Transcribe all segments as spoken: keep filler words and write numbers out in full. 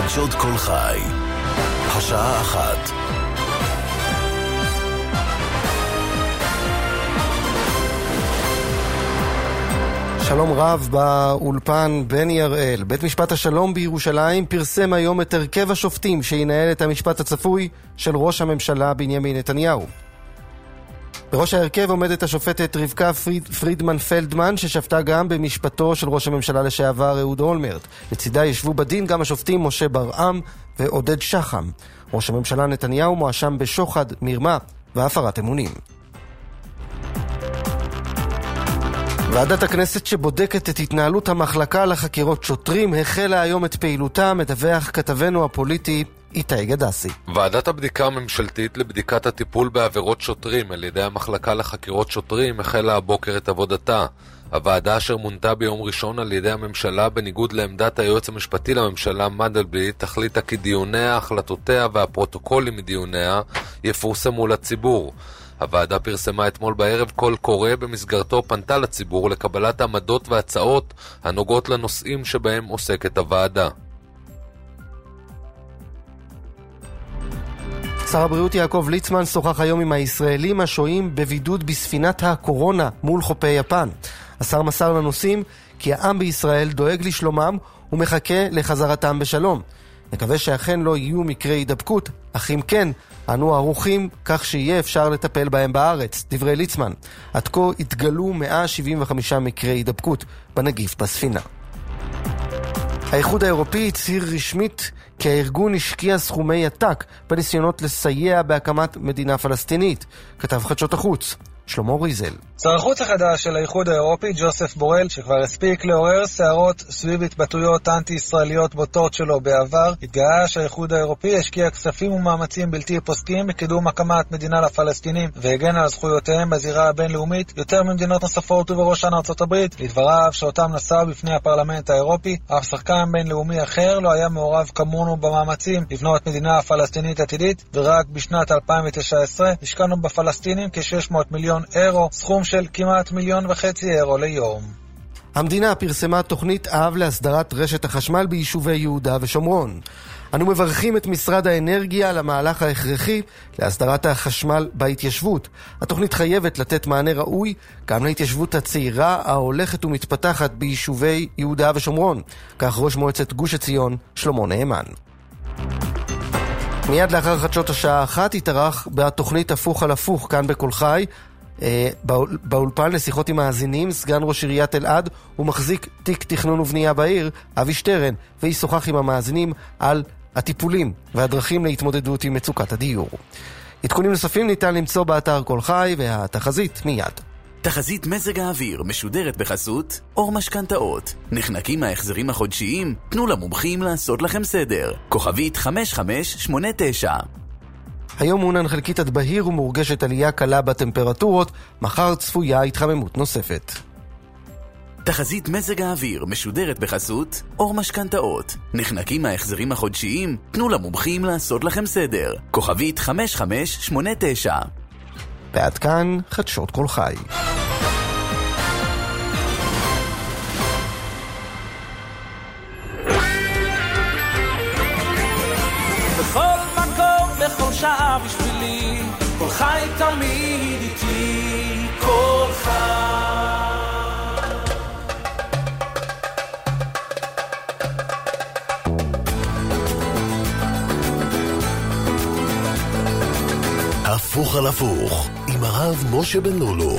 חדשות כל חי, השעה אחת. שלום רב באולפן בני הראל. בית משפט השלום בירושלים פרסם היום את הרכב השופטים שינהל את המשפט הצפוי של ראש הממשלה בנימין נתניהו. בראש ההרכב עומדת השופטת רבקה פריד, פרידמן פלדמן, ששפטה גם במשפטו של ראש הממשלה לשעבר אהוד אולמרט. לצידה ישבו בדין גם השופטים משה ברעם ועודד שחם. ראש הממשלה נתניהו מואשם בשוחד, מרמה והפרת אמונים. ועדת הכנסת שבודקת את התנהלות המחלקה לחקירות שוטרים החלה היום את פעילותה, מדווח כתבנו הפוליטי איתי גדסי. ועדת הבדיקה הממשלתית לבדיקת הטיפול בעבירות שוטרים על ידי המחלקה לחקירות שוטרים החלה הבוקר את עבודתה. הוועדה אשר מונתה ביום ראשון על ידי הממשלה בניגוד לעמדת היועץ המשפטי לממשלה מנדלבליט החליטה כי דיוניה, החלטותיה והפרוטוקולים מדיוניה יפורסמו לציבור. הוועדה פרסמה אתמול בערב קול קורא במסגרתו פנתה לציבור לקבלת עמדות והצעות הנוגעות לנושאים שבהם עוסקת הוועדה. שר הבריאות יעקב ליצמן שוחח היום עם הישראלים השוהים בבידוד בספינת הקורונה מול חופי יפן. השר מסר לנוסעים כי העם בישראל דואג לשלומם ומחכה לחזרתם בשלום. נקווה שאכן לא יהיו מקרי הידבקות, אך אם כן, אנו ערוכים כך שיהיה אפשר לטפל בהם בארץ, דברי ליצמן. עד כה התגלו מאה שבעים וחמישה מקרי הידבקות בנגיף בספינה. האיחוד האירופי הצהיר רשמית כי הארגון השקיע סכומי עתק בניסיונות לסייע בהקמת מדינה פלסטינית, כתב חדשות החוץ שלמה ריזל. שר החוץ החדש של האיחוד האירופי, ג'וסף בורל, שכבר הספיק לעורר שערות סביב התבטאויות אנטי-ישראליות בוטות שלו בעבר, התגאה שהאיחוד האירופי השקיע כספים ומאמצים בלתי פוסקים בקידום הקמת מדינה לפלסטינים והגן על זכויותיהם בזירה הבינלאומית יותר ממדינות נוספות ובראשן ארצות הברית. לדבריו שאותם נשא בפני הפרלמנט האירופי, אף שחקן בינלאומי אחר לא היה מעורב כמונו במאמצים לבנות מדינה פלסטינית עתידית, ורק בשנת אלפיים תשע עשרה השקענו בפלסטינים כ-שש מאות מיליון אירו, סכום של כמעט מיליון וחצי אירו ליום. המדינה פרסמה תוכנית אב להסדרת רשת החשמל ביישובי יהודה ושומרון. אנו מברכים את משרד האנרגיה על המהלך ההכרחי להסדרת החשמל בהתיישבות. התוכנית חייבת לתת מענה ראוי גם להתיישבות הצעירה ההולכת ומתפתחת ביישובי יהודה ושומרון, כך ראש מועצת גוש עציון שלמה נאמן. מיד לאחר חדשות השעה אחת התארח בתוכנית הפוך על הפוך כאן בכל חי, באולפן לשיחות עם מאזינים סגן ראש עיריית אלעד ומחזיק תיק תכנון ובנייה בעיר אבי שטרן, וישוחח עם המאזינים על הטיפולים והדרכים להתמודדות עם מצוקת הדיור. עדכונים נוספים ניתן למצוא באתר כל חי, והתחזית מיד. תחזית מזג האוויר משודרת בחסות אור משכנתאות. נחנקים מההחזרים החודשיים? תנו למומחים לעשות לכם סדר. כוכבית חמש חמש שמונה תשע. היום מונן חלקית עד בהיר ומורגשת עלייה קלה בטמפרטורות, מחר צפויה התחממות נוספת. תחזית מזג האוויר משודרת בחסות אור משכנתאות. נחנקים מההחזרים החודשיים? תנו למומחים לעשות לכם סדר. כוכבית חמש חמש שמונה תשע. ועד כאן חדשות כל חי. בכל מקום, בכל שעה בשבילי, כל חי תמיד איתי, כל חי. הפוך על הפוך עם הרב משה בן לולו.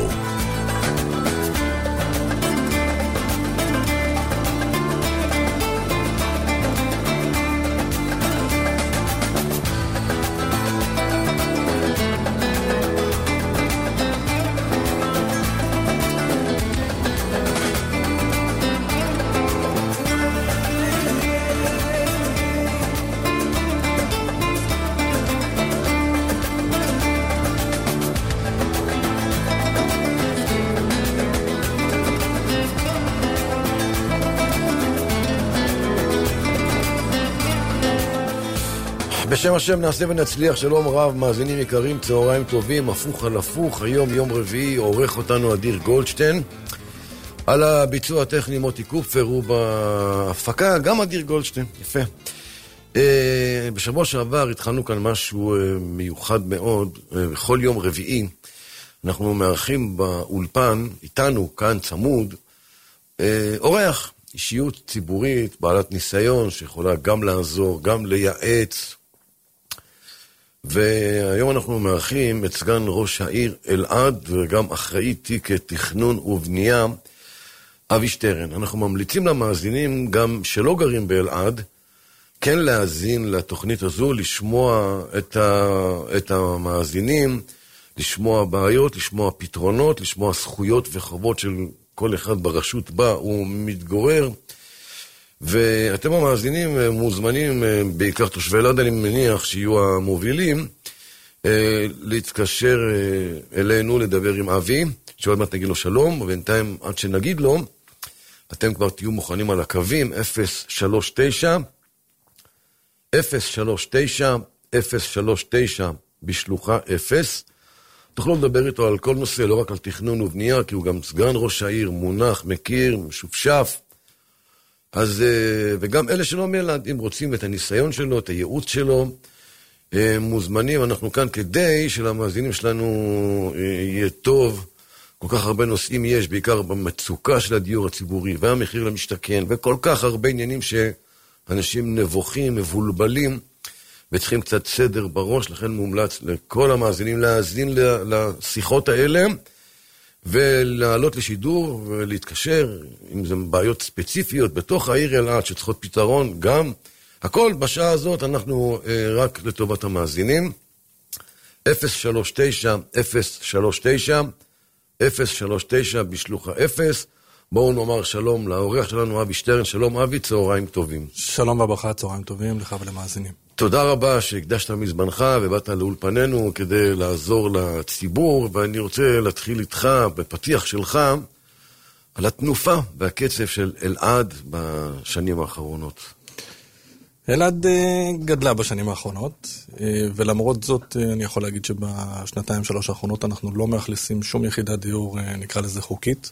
בשם השם נעשה ונצליח. שלום רב, מאזינים יקרים, צהריים טובים, הפוך על הפוך. היום יום רביעי, עורך אותנו אדיר גולדשטיין, על הביצוע הטכני מוטי קופפר, ובהפקה גם אדיר גולדשטיין. יפה. בשבוע שעבר התחלנו כאן משהו מיוחד מאוד. בכל יום רביעי אנחנו מארחים באולפן, איתנו כאן צמוד, אורח, אישיות ציבורית, בעלת ניסיון, שיכולה גם לעזור, גם לייעץ. והיום אנחנו מארחים את סגן ראש העיר אלעד, וגם אחראי תיק תכנון ובנייה, אבי שטרן. אנחנו ממליצים למאזינים, גם שלא גרים באלעד, כן להאזין לתוכנית הזו, לשמוע את, ה... את המאזינים, לשמוע בעיות, לשמוע פתרונות, לשמוע זכויות וחובות של כל אחד ברשות בה הוא מתגורר. ואתם המאזינים מוזמנים, בעיקר תושבי אלעד אני מניח שיהיו המובילים, להתקשר אלינו, לדבר עם אבי, שעוד מעט נגיד לו שלום, ובינתיים עד שנגיד לו, אתם כבר תהיו מוכנים על הקווים, אפס שלוש תשע, אפס שלוש תשע, אפס שלוש תשע בשלוחה אפס. תוכלו לדבר איתו על כל נושא, לא רק על תכנון ובנייה, כי הוא גם סגן ראש העיר, מונח, מכיר, משופשף. אז, וגם אלה שלא מאלעד, אם רוצים את הניסיון שלו, את הייעוץ שלו, מוזמנים. אנחנו כאן כדי שלמאזינים שלנו יהיה טוב. כל כך הרבה נושאים יש, בעיקר במצוקה של הדיור הציבורי, והמחיר למשתכן, וכל כך הרבה עניינים שאנשים נבוכים, מבולבלים, וצריכים קצת סדר בראש. לכן מומלץ לכל המאזינים להאזין לשיחות האלה, ולעלות לשידור ולהתקשר, אם זה בעיות ספציפיות בתוך העיר אלעד שצריכות פתרון, גם הכל בשעה הזאת אנחנו רק לטובת המאזינים. אפס שלוש תשע, אפס שלוש תשע, אפס שלוש תשע בשלוחה אפס. בואו נאמר שלום לאורח שלנו אבי שטרן. שלום אבי, צהריים טובים. שלום וברכה, צהריים טובים לך ולמאזינים. תודה רבה שהקדשת מזמנך ובאת לאולפנינו כדי לעזור לציבור, ואני רוצה להתחיל איתך בפתיח שלך על התנופה והקצב של אלעד בשנים האחרונות. אלעד גדלה בשנים האחרונות, ולמרות זאת אני יכול להגיד שבשנתיים שלוש האחרונות אנחנו לא מאכלסים שום יחידת דיור, נקרא לזה חוקית,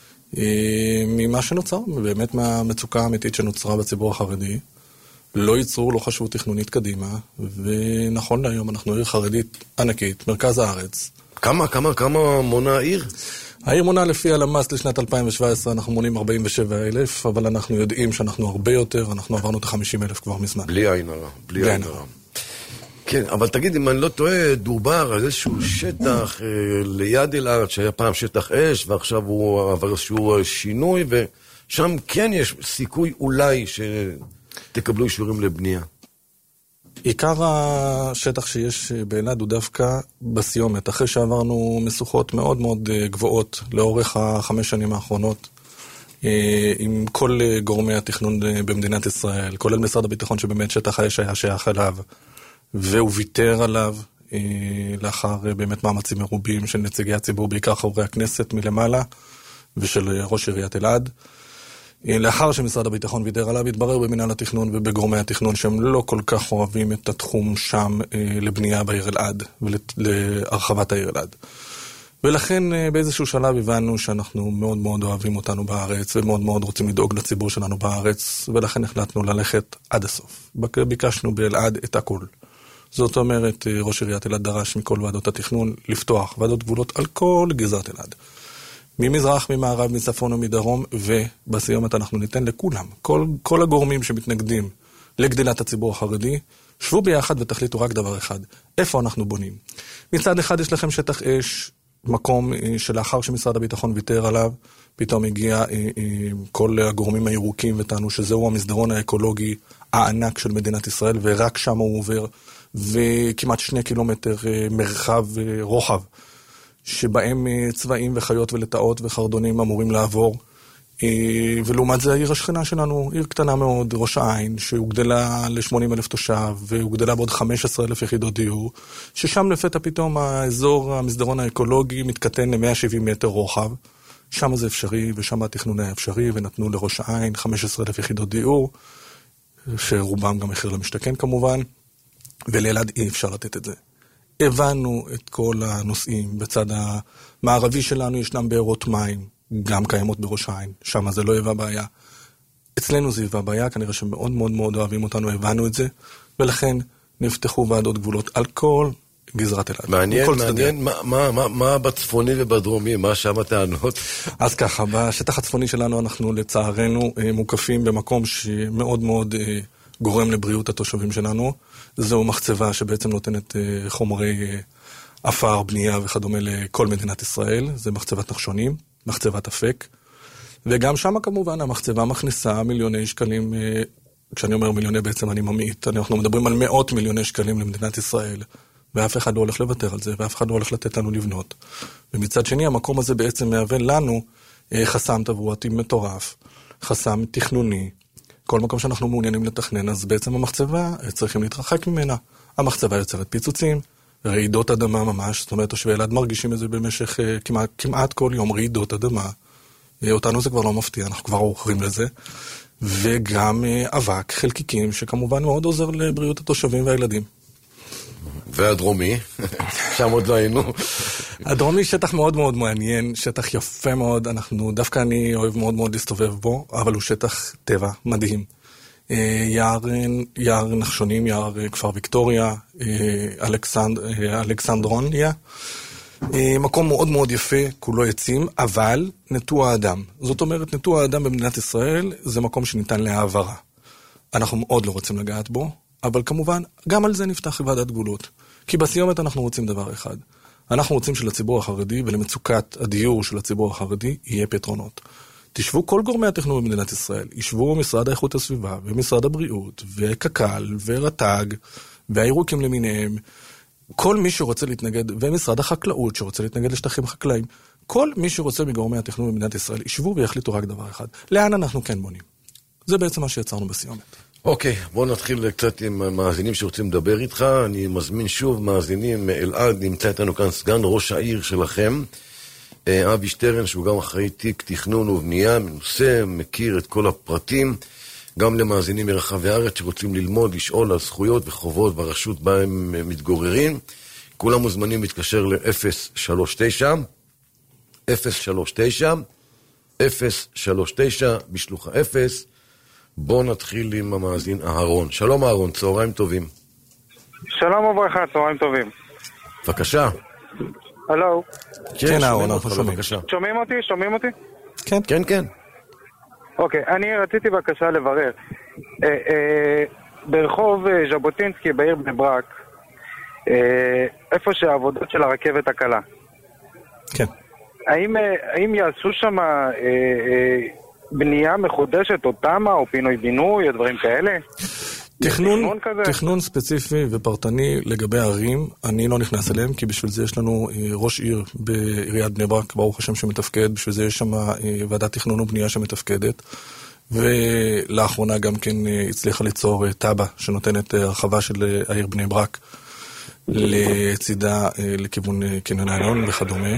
ממה שנוצר, באמת מהמצוקה האמיתית שנוצרה בציבור החרדי. לא ייצרו, לא חשבו תכנונית קדימה, ונכון להיום אנחנו עיר חרדית ענקית, מרכז הארץ. כמה, כמה, כמה מונה העיר? העיר מונה לפי הלמ"ס לשנת אלפיים שבע עשרה, אנחנו מונים ארבעים ושבעה אלף, אבל אנחנו יודעים שאנחנו הרבה יותר, אנחנו עברנו את ה-חמישים אלף כבר מזמן. בלי עין הרע, בלי עין הרע. כן, אבל תגיד, אם אני לא טועה, דובר על איזשהו שטח אה, ליד אלעד, שהיה פעם שטח אש, ועכשיו הוא עבר איזשהו שינוי, ושם כן יש סיכוי אולי ש... תקבלו אישורים לבנייה. עיקר השטח שיש באלעד הוא דווקא בסיומת, אחרי שעברנו משוכות מאוד מאוד גבוהות לאורך החמש שנים האחרונות, עם כל גורמי התכנון במדינת ישראל, כולל משרד הביטחון שבאמת שטח האש היה שייך אליו, והוא ויתר עליו לאחר באמת מאמצים מרובים של נציגי הציבור, בעיקר חברי הכנסת מלמעלה, ושל ראש עיריית אלעד. לאחר שמשרד הביטחון ויתר עליו, התברר במינהל התכנון ובגורמי התכנון שהם לא כל כך אוהבים את התחום שם לבנייה בעיר אלעד ולהרחבת העיר אלעד. ולכן באיזשהו שלב הבנו שאנחנו מאוד מאוד אוהבים אותנו בארץ ומאוד מאוד רוצים לדאוג לציבור שלנו בארץ, ולכן החלטנו ללכת עד הסוף. ביקשנו באלעד את הכל. זאת אומרת, ראש עיריית אלעד דרש מכל ועדות התכנון לפתוח ועדות גבולות על כל גזרת אלעד. ממזרח, ממערב, מצפון ומדרום, ובסיומת אנחנו ניתן לכולם, כל, כל הגורמים שמתנגדים לגדילת הציבור החרדי, שבו ביחד ותחליטו רק דבר אחד, איפה אנחנו בונים. מצד אחד יש לכם שטח אש, מקום שלאחר שמשרד הביטחון ויתר עליו, פתאום הגיע כל הגורמים הירוקים וטענו שזהו המסדרון האקולוגי הענק של מדינת ישראל, ורק שם הוא עובר, וכמעט שני קילומטר מרחב רוחב, שבהם צבעים וחיות ולטאות וחרדונים אמורים לעבור, ולעומת זה העיר השכנה שלנו, עיר קטנה מאוד, ראש העין, שהוגדלה ל-שמונים אלף תושב, והוגדלה בעוד חמש עשרה אלף יחידות דיור, ששם לפתע פתאום האזור, המסדרון האקולוגי, מתקטן ל-מאה שבעים מטר רוחב, שם זה אפשרי, ושם התכנון היה אפשרי, ונתנו לראש העין חמש עשרה אלף יחידות דיור, שרובם גם מחיר למשתכן כמובן, ולאלעד אי אפשר לתת את זה. הבנו את כל הנושאים, בצד המערבי שלנו ישנם בארות מים, גם קיימות בראש העין, שם זה לא היווה בעיה. אצלנו זה היווה בעיה, כנראה שמאוד מאוד מאוד אוהבים אותנו, הבנו את זה, ולכן נפתחו ועדות גבולות על כל גזרת אלעד. מעניין, מעניין, מה, מה, מה, מה בצפוני ובדרומי, מה שם הטענות? אז ככה, בשטח הצפוני שלנו אנחנו לצערנו מוקפים במקום שמאוד מאוד גורם לבריאות התושבים שלנו. זו מחצבה שבעצם נותנת חומרי אפר, בנייה וכדומה לכל מדינת ישראל. זה מחצבת נחשונים, מחצבת אפק. וגם שם כמובן המחצבה מכניסה מיליוני שקלים, כשאני אומר מיליוני בעצם אני ממעיט, אנחנו מדברים על מאות מיליוני שקלים למדינת ישראל. ואף אחד לא הולך לוותר על זה, ואף אחד לא הולך לתת לנו לבנות. ומצד שני, המקום הזה בעצם מהווה לנו חסם תברואתי מטורף, חסם תכנוני. כל מקום שאנחנו מעוניינים לתכנן, אז בעצם המחצבה צריכים להתרחק ממנה. המחצבה יוצרת פיצוצים, רעידות אדמה ממש, זאת אומרת, תושבי אלעד מרגישים את זה במשך כמעט, כמעט כל יום, רעידות אדמה. אותנו זה כבר לא מפתיע, אנחנו כבר עורכים לזה. וגם אבק, חלקיקים, שכמובן מאוד עוזר לבריאות התושבים והילדים. והדרומי, שם עוד לא היינו. הדרומי שטח מאוד מאוד מעניין, שטח יפה מאוד, אנחנו, דווקא אני אוהב מאוד מאוד להסתובב בו, אבל הוא שטח טבע מדהים. יער, יער נחשונים, יער כפר ויקטוריה, אלכסנד, אלכסנדרוניה. מקום מאוד מאוד יפה, כולו עצים, אבל נטוע האדם. זאת אומרת, נטוע האדם במדינת ישראל זה מקום שניתן להעברה. אנחנו מאוד לא רוצים לגעת בו, אבל כמובן, גם על זה נפתח ועדת גבולות. כי בסיומת אנחנו רוצים דבר אחד. אנחנו רוצים שלציבור החרדי ולמצוקת הדיור של הציבור החרדי יהיה פתרונות. תשבו כל גורמי התכנון במדינת ישראל, ישבו משרד האיכות הסביבה ומשרד הבריאות וקק"ל ורט"ג והירוקים למיניהם, כל מי שרוצה להתנגד, ומשרד החקלאות שרוצה להתנגד לשטחים חקלאיים, כל מי שרוצה מגורמי התכנון במדינת ישראל, ישבו ויחליטו רק דבר אחד. לאן אנחנו כן בונים? זה בעצם מה שיצרנו בסיומת. אוקיי, בואו נתחיל קצת עם המאזינים שרוצים לדבר איתך. אני מזמין שוב מאזינים מאלעד, נמצא איתנו כאן סגן ראש העיר שלכם, אבי שטרן, שהוא גם אחראי תיק תכנון ובנייה, מנוסה, מכיר את כל הפרטים, גם למאזינים מרחבי הארץ שרוצים ללמוד, לשאול על זכויות וחובות ברשות בה הם מתגוררים. כולם מוזמנים להתקשר ל-אפס שלוש תשע, אפס שלוש תשע, אפס שלוש תשע, בשלוחה אפס. בואו נתחיל עם המאזין אהרון. שלום אהרון, צהריים טובים. שלום וברכה, צהריים טובים. בבקשה. הלו. כן, אהרון, אנחנו שומעים. שומעים אותי? שומעים אותי? כן. כן, כן. אוקיי, אני רציתי בבקשה לברר. אה, אה, ברחוב ז'בוטינסקי בעיר בני ברק, אה, איפה שהעבודות של הרכבת הקלה. כן. האם, האם יעשו שם אה, אה, בנייה מחודשת או תמה או פינוי בינוי או דברים כאלה? תכנון, תכנון ספציפי ופרטני לגבי ערים, אני לא נכנס אליהם, כי בשביל זה יש לנו ראש עיר בעיריית בני ברק, ברוך השם שמתפקד, בשביל זה יש שם ועדת תכנון ובנייה שמתפקדת, ולאחרונה גם כן הצליחה ליצור טאבה שנותנת הרחבה של העיר בני ברק לצידה לכיוון קניון איילון וכדומה.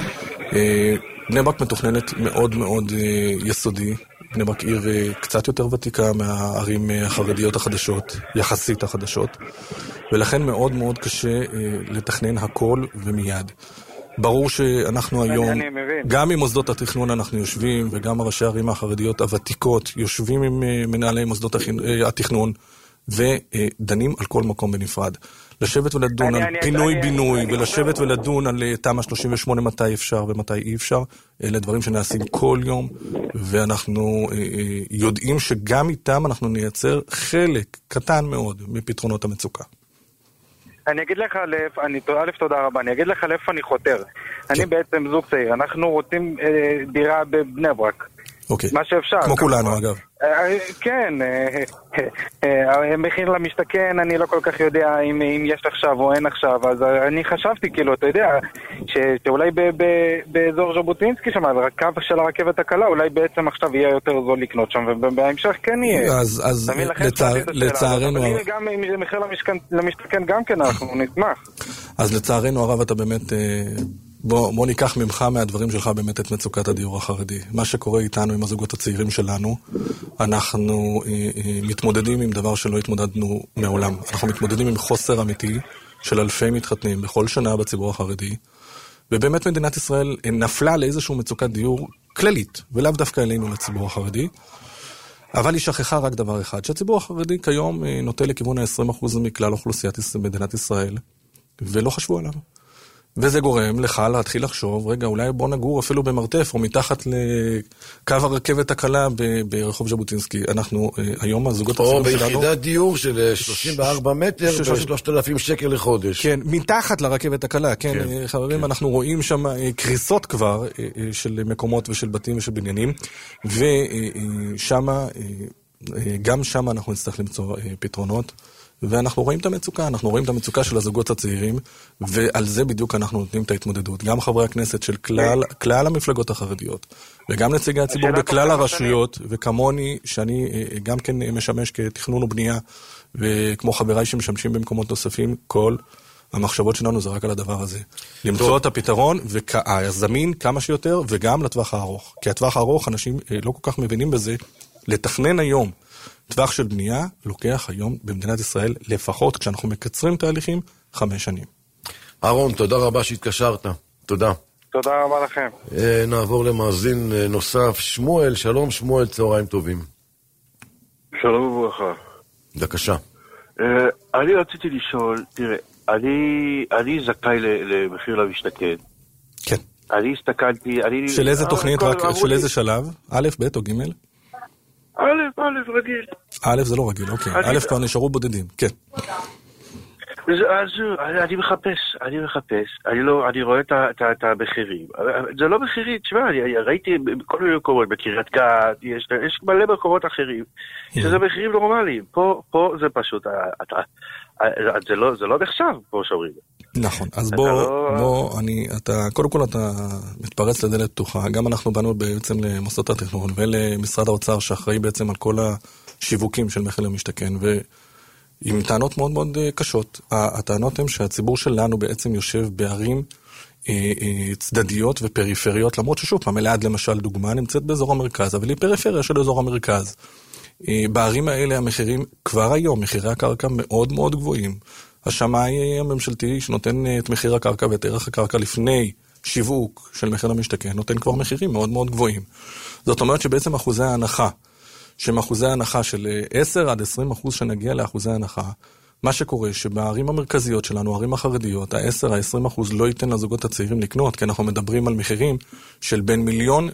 בני ברק מתוכננת מאוד מאוד יסודי, בני ברק עיר קצת יותר ותיקה מהערים החרדיות החדשות, יחסית החדשות, ולכן מאוד מאוד קשה לתכנן הכל ומיד. ברור שאנחנו היום, אני, אני גם עם מוסדות התכנון אנחנו יושבים, וגם ראשי הערים החרדיות הוותיקות יושבים עם מנהלי מוסדות התכנון, ודנים על כל מקום בנפרד. לשבת ולדון אני, על אני, פינוי-בינוי, אני, ולשבת אני, ולדון על תמ"א שלושים ושמונה, מתי אפשר ומתי אי אפשר. אלה דברים שנעשים כל יום, ואנחנו אה, אה, יודעים שגם איתם אנחנו נייצר חלק קטן מאוד מפתרונות המצוקה. אני אגיד לך, אני, א' תודה רבה, אני אגיד לך לאיפה אני חותר. כן. אני בעצם זוג צעיר, אנחנו רוצים אה, דירה בבני ברק. אוקיי. מה שאפשר. כמו כולנו, אגב. כן, מחיר למשתכן, אני לא כל כך יודע אם, אם יש עכשיו או אין עכשיו, אז אני חשבתי, כאילו, אתה יודע, שאולי ב, ב, באזור ז'בוטינסקי שם, הקו של הרכבת הקלה, אולי בעצם עכשיו יהיה יותר זול לקנות שם, ובהמשך כן יהיה. אז, אז לצע... לצערנו... אבל גם אם זה מחיר למשתכן גם כן, אנחנו נשמח. אז לצערנו הרב, אתה באמת... בוא, בוא ניקח ממך מהדברים שלך באמת את מצוקת הדיור החרדי. מה שקורה איתנו עם הזוגות הצעירים שלנו, אנחנו אה, אה, מתמודדים עם דבר שלא התמודדנו מעולם. אנחנו מתמודדים עם חוסר אמיתי של אלפי מתחתנים בכל שנה בציבור החרדי, ובאמת מדינת ישראל נפלה לאיזשהו מצוקת דיור כללית, ולאו דווקא אלינו לציבור החרדי. אבל היא שכחה רק דבר אחד, שהציבור החרדי כיום נוטה לכיוון ה-עשרים אחוז מכלל אוכלוסיית מדינת ישראל, ולא חשבו עליו. וזה גורם לך להתחיל לחשוב, רגע, אולי בוא נגור אפילו במרתף, או מתחת לקו הרכבת הקלה ברחוב ז'בוטינסקי. אנחנו, היום הזוגות או הצעירים שלנו... או ביחידת דיור של שלושים וארבע מטר, ב-שלושת אלפים שקל לחודש. כן, מתחת לרכבת הקלה, כן, חברים, אנחנו רואים שם קריסות כבר של מקומות ושל בתים ושל בניינים, ושם, גם שם אנחנו נצטרך למצוא פתרונות. ואנחנו רואים את המצוקה, אנחנו רואים את המצוקה של הזוגות הצעירים, ועל זה בדיוק אנחנו נותנים את ההתמודדות. גם חברי הכנסת של כלל, כלל המפלגות החרדיות, וגם נציגי הציבור בכלל הרשויות, וכמוני, שאני גם כן משמש כתכנון ובנייה, וכמו חבריי שמשמשים במקומות נוספים, כל המחשבות שלנו זה רק על הדבר הזה. למצוא את הפתרון, והזמין כמה שיותר, וגם לטווח הארוך. כי הטווח הארוך, אנשים לא כל כך מבינים בזה, לתכנן היום, טווח של בנייה לוקח היום במדינת ישראל לפחות, כשאנחנו מקצרים תהליכים, חמש שנים. אהרון, תודה רבה שהתקשרת. תודה. תודה רבה לכם. נעבור למאזין נוסף. שמואל, שלום שמואל, צהריים טובים. שלום וברכה. בבקשה. אני רציתי לשאול, תראה, אני זכאי למחיר למשתכן. כן. אני הסתכלתי... של איזה תוכנית, של איזה שלב? א', ב' או ג'? א', א', רגיל. א', זה לא רגיל, אוקיי. א', כבר נשארו בודדים, כן. אז אני מחפש, אני מחפש, אני לא, אני רואה את המחירים. זה לא מחירים, תשמע, אני ראיתי בכל מיני מקומות, בקריית גת, יש מלא מקומות אחרים, שזה מחירים נורמליים. פה זה פשוט, זה לא נחשב, פה שאומרים. נכון, אז בוא, בוא, אני, אתה, קודם כל אתה מתפרץ לדלת פתוחה, גם אנחנו באנו בעצם למוסדות התכנון ולמשרד האוצר שאחראי בעצם על כל השיווקים של מחיר למשתכן, ועם טענות מאוד מאוד קשות. הטענות הן שהציבור שלנו בעצם יושב בערים צדדיות ופריפריות, למרות ששוב פעם, אלעד למשל דוגמה נמצאת באזור המרכז, אבל היא פריפריה של אזור המרכז. בערים האלה המחירים כבר היום, מחירי הקרקע מאוד מאוד גבוהים. השמאי הממשלתי שנותן את מחיר הקרקע ואת ערך הקרקע לפני שיווק של מחיר למשתכן, נותן כבר מחירים מאוד מאוד גבוהים. זאת אומרת שבעצם אחוזי ההנחה, שהם אחוזי ההנחה של עשרה עד עשרים אחוז שנגיע לאחוזי ההנחה, מה שקורה שבערים המרכזיות שלנו, הערים החרדיות, ה-עשרה עד עשרים אחוז לא ייתן לזוגות הצעירים לקנות, כי אנחנו מדברים על מחירים של בין מיליון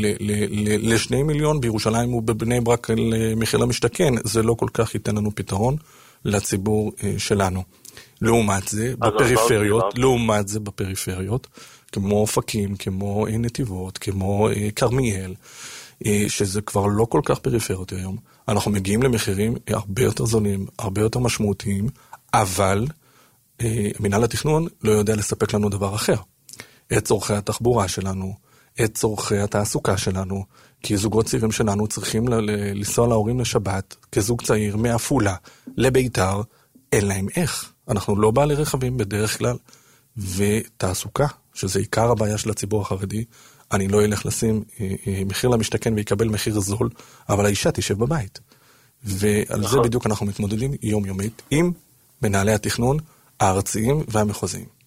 לשני מיליון, בירושלים ובבני ברק למחיר למשתכן, זה לא כל כך ייתן לנו פתרון לציבור שלנו. לעומת זה, בפריפריות, לעומת זה בפריפריות, כמו אופקים, כמו נתיבות, כמו כרמיאל, שזה כבר לא כל כך פריפריות היום. אנחנו מגיעים למחירים הרבה יותר זולים, הרבה יותר משמעותיים, אבל מינהל התכנון לא יודע לספק לנו דבר אחר. את צורכי התחבורה שלנו, את צורכי התעסוקה שלנו, כי זוגות צעירים שלנו צריכים לנסוע להורים לשבת, כזוג צעיר מעפולה לביתר, אין להם איך. אנחנו לא בעלי רכבים בדרך כלל, ותעסוקה, שזה עיקר הבעיה של הציבור החרדי, אני לא אלך לשים מחיר למשתכן ויקבל מחיר זול, אבל האישה תשב בבית. ועל זה בדיוק אנחנו מתמודדים יומיומית עם מנהלי התכנון הארציים והמחוזיים.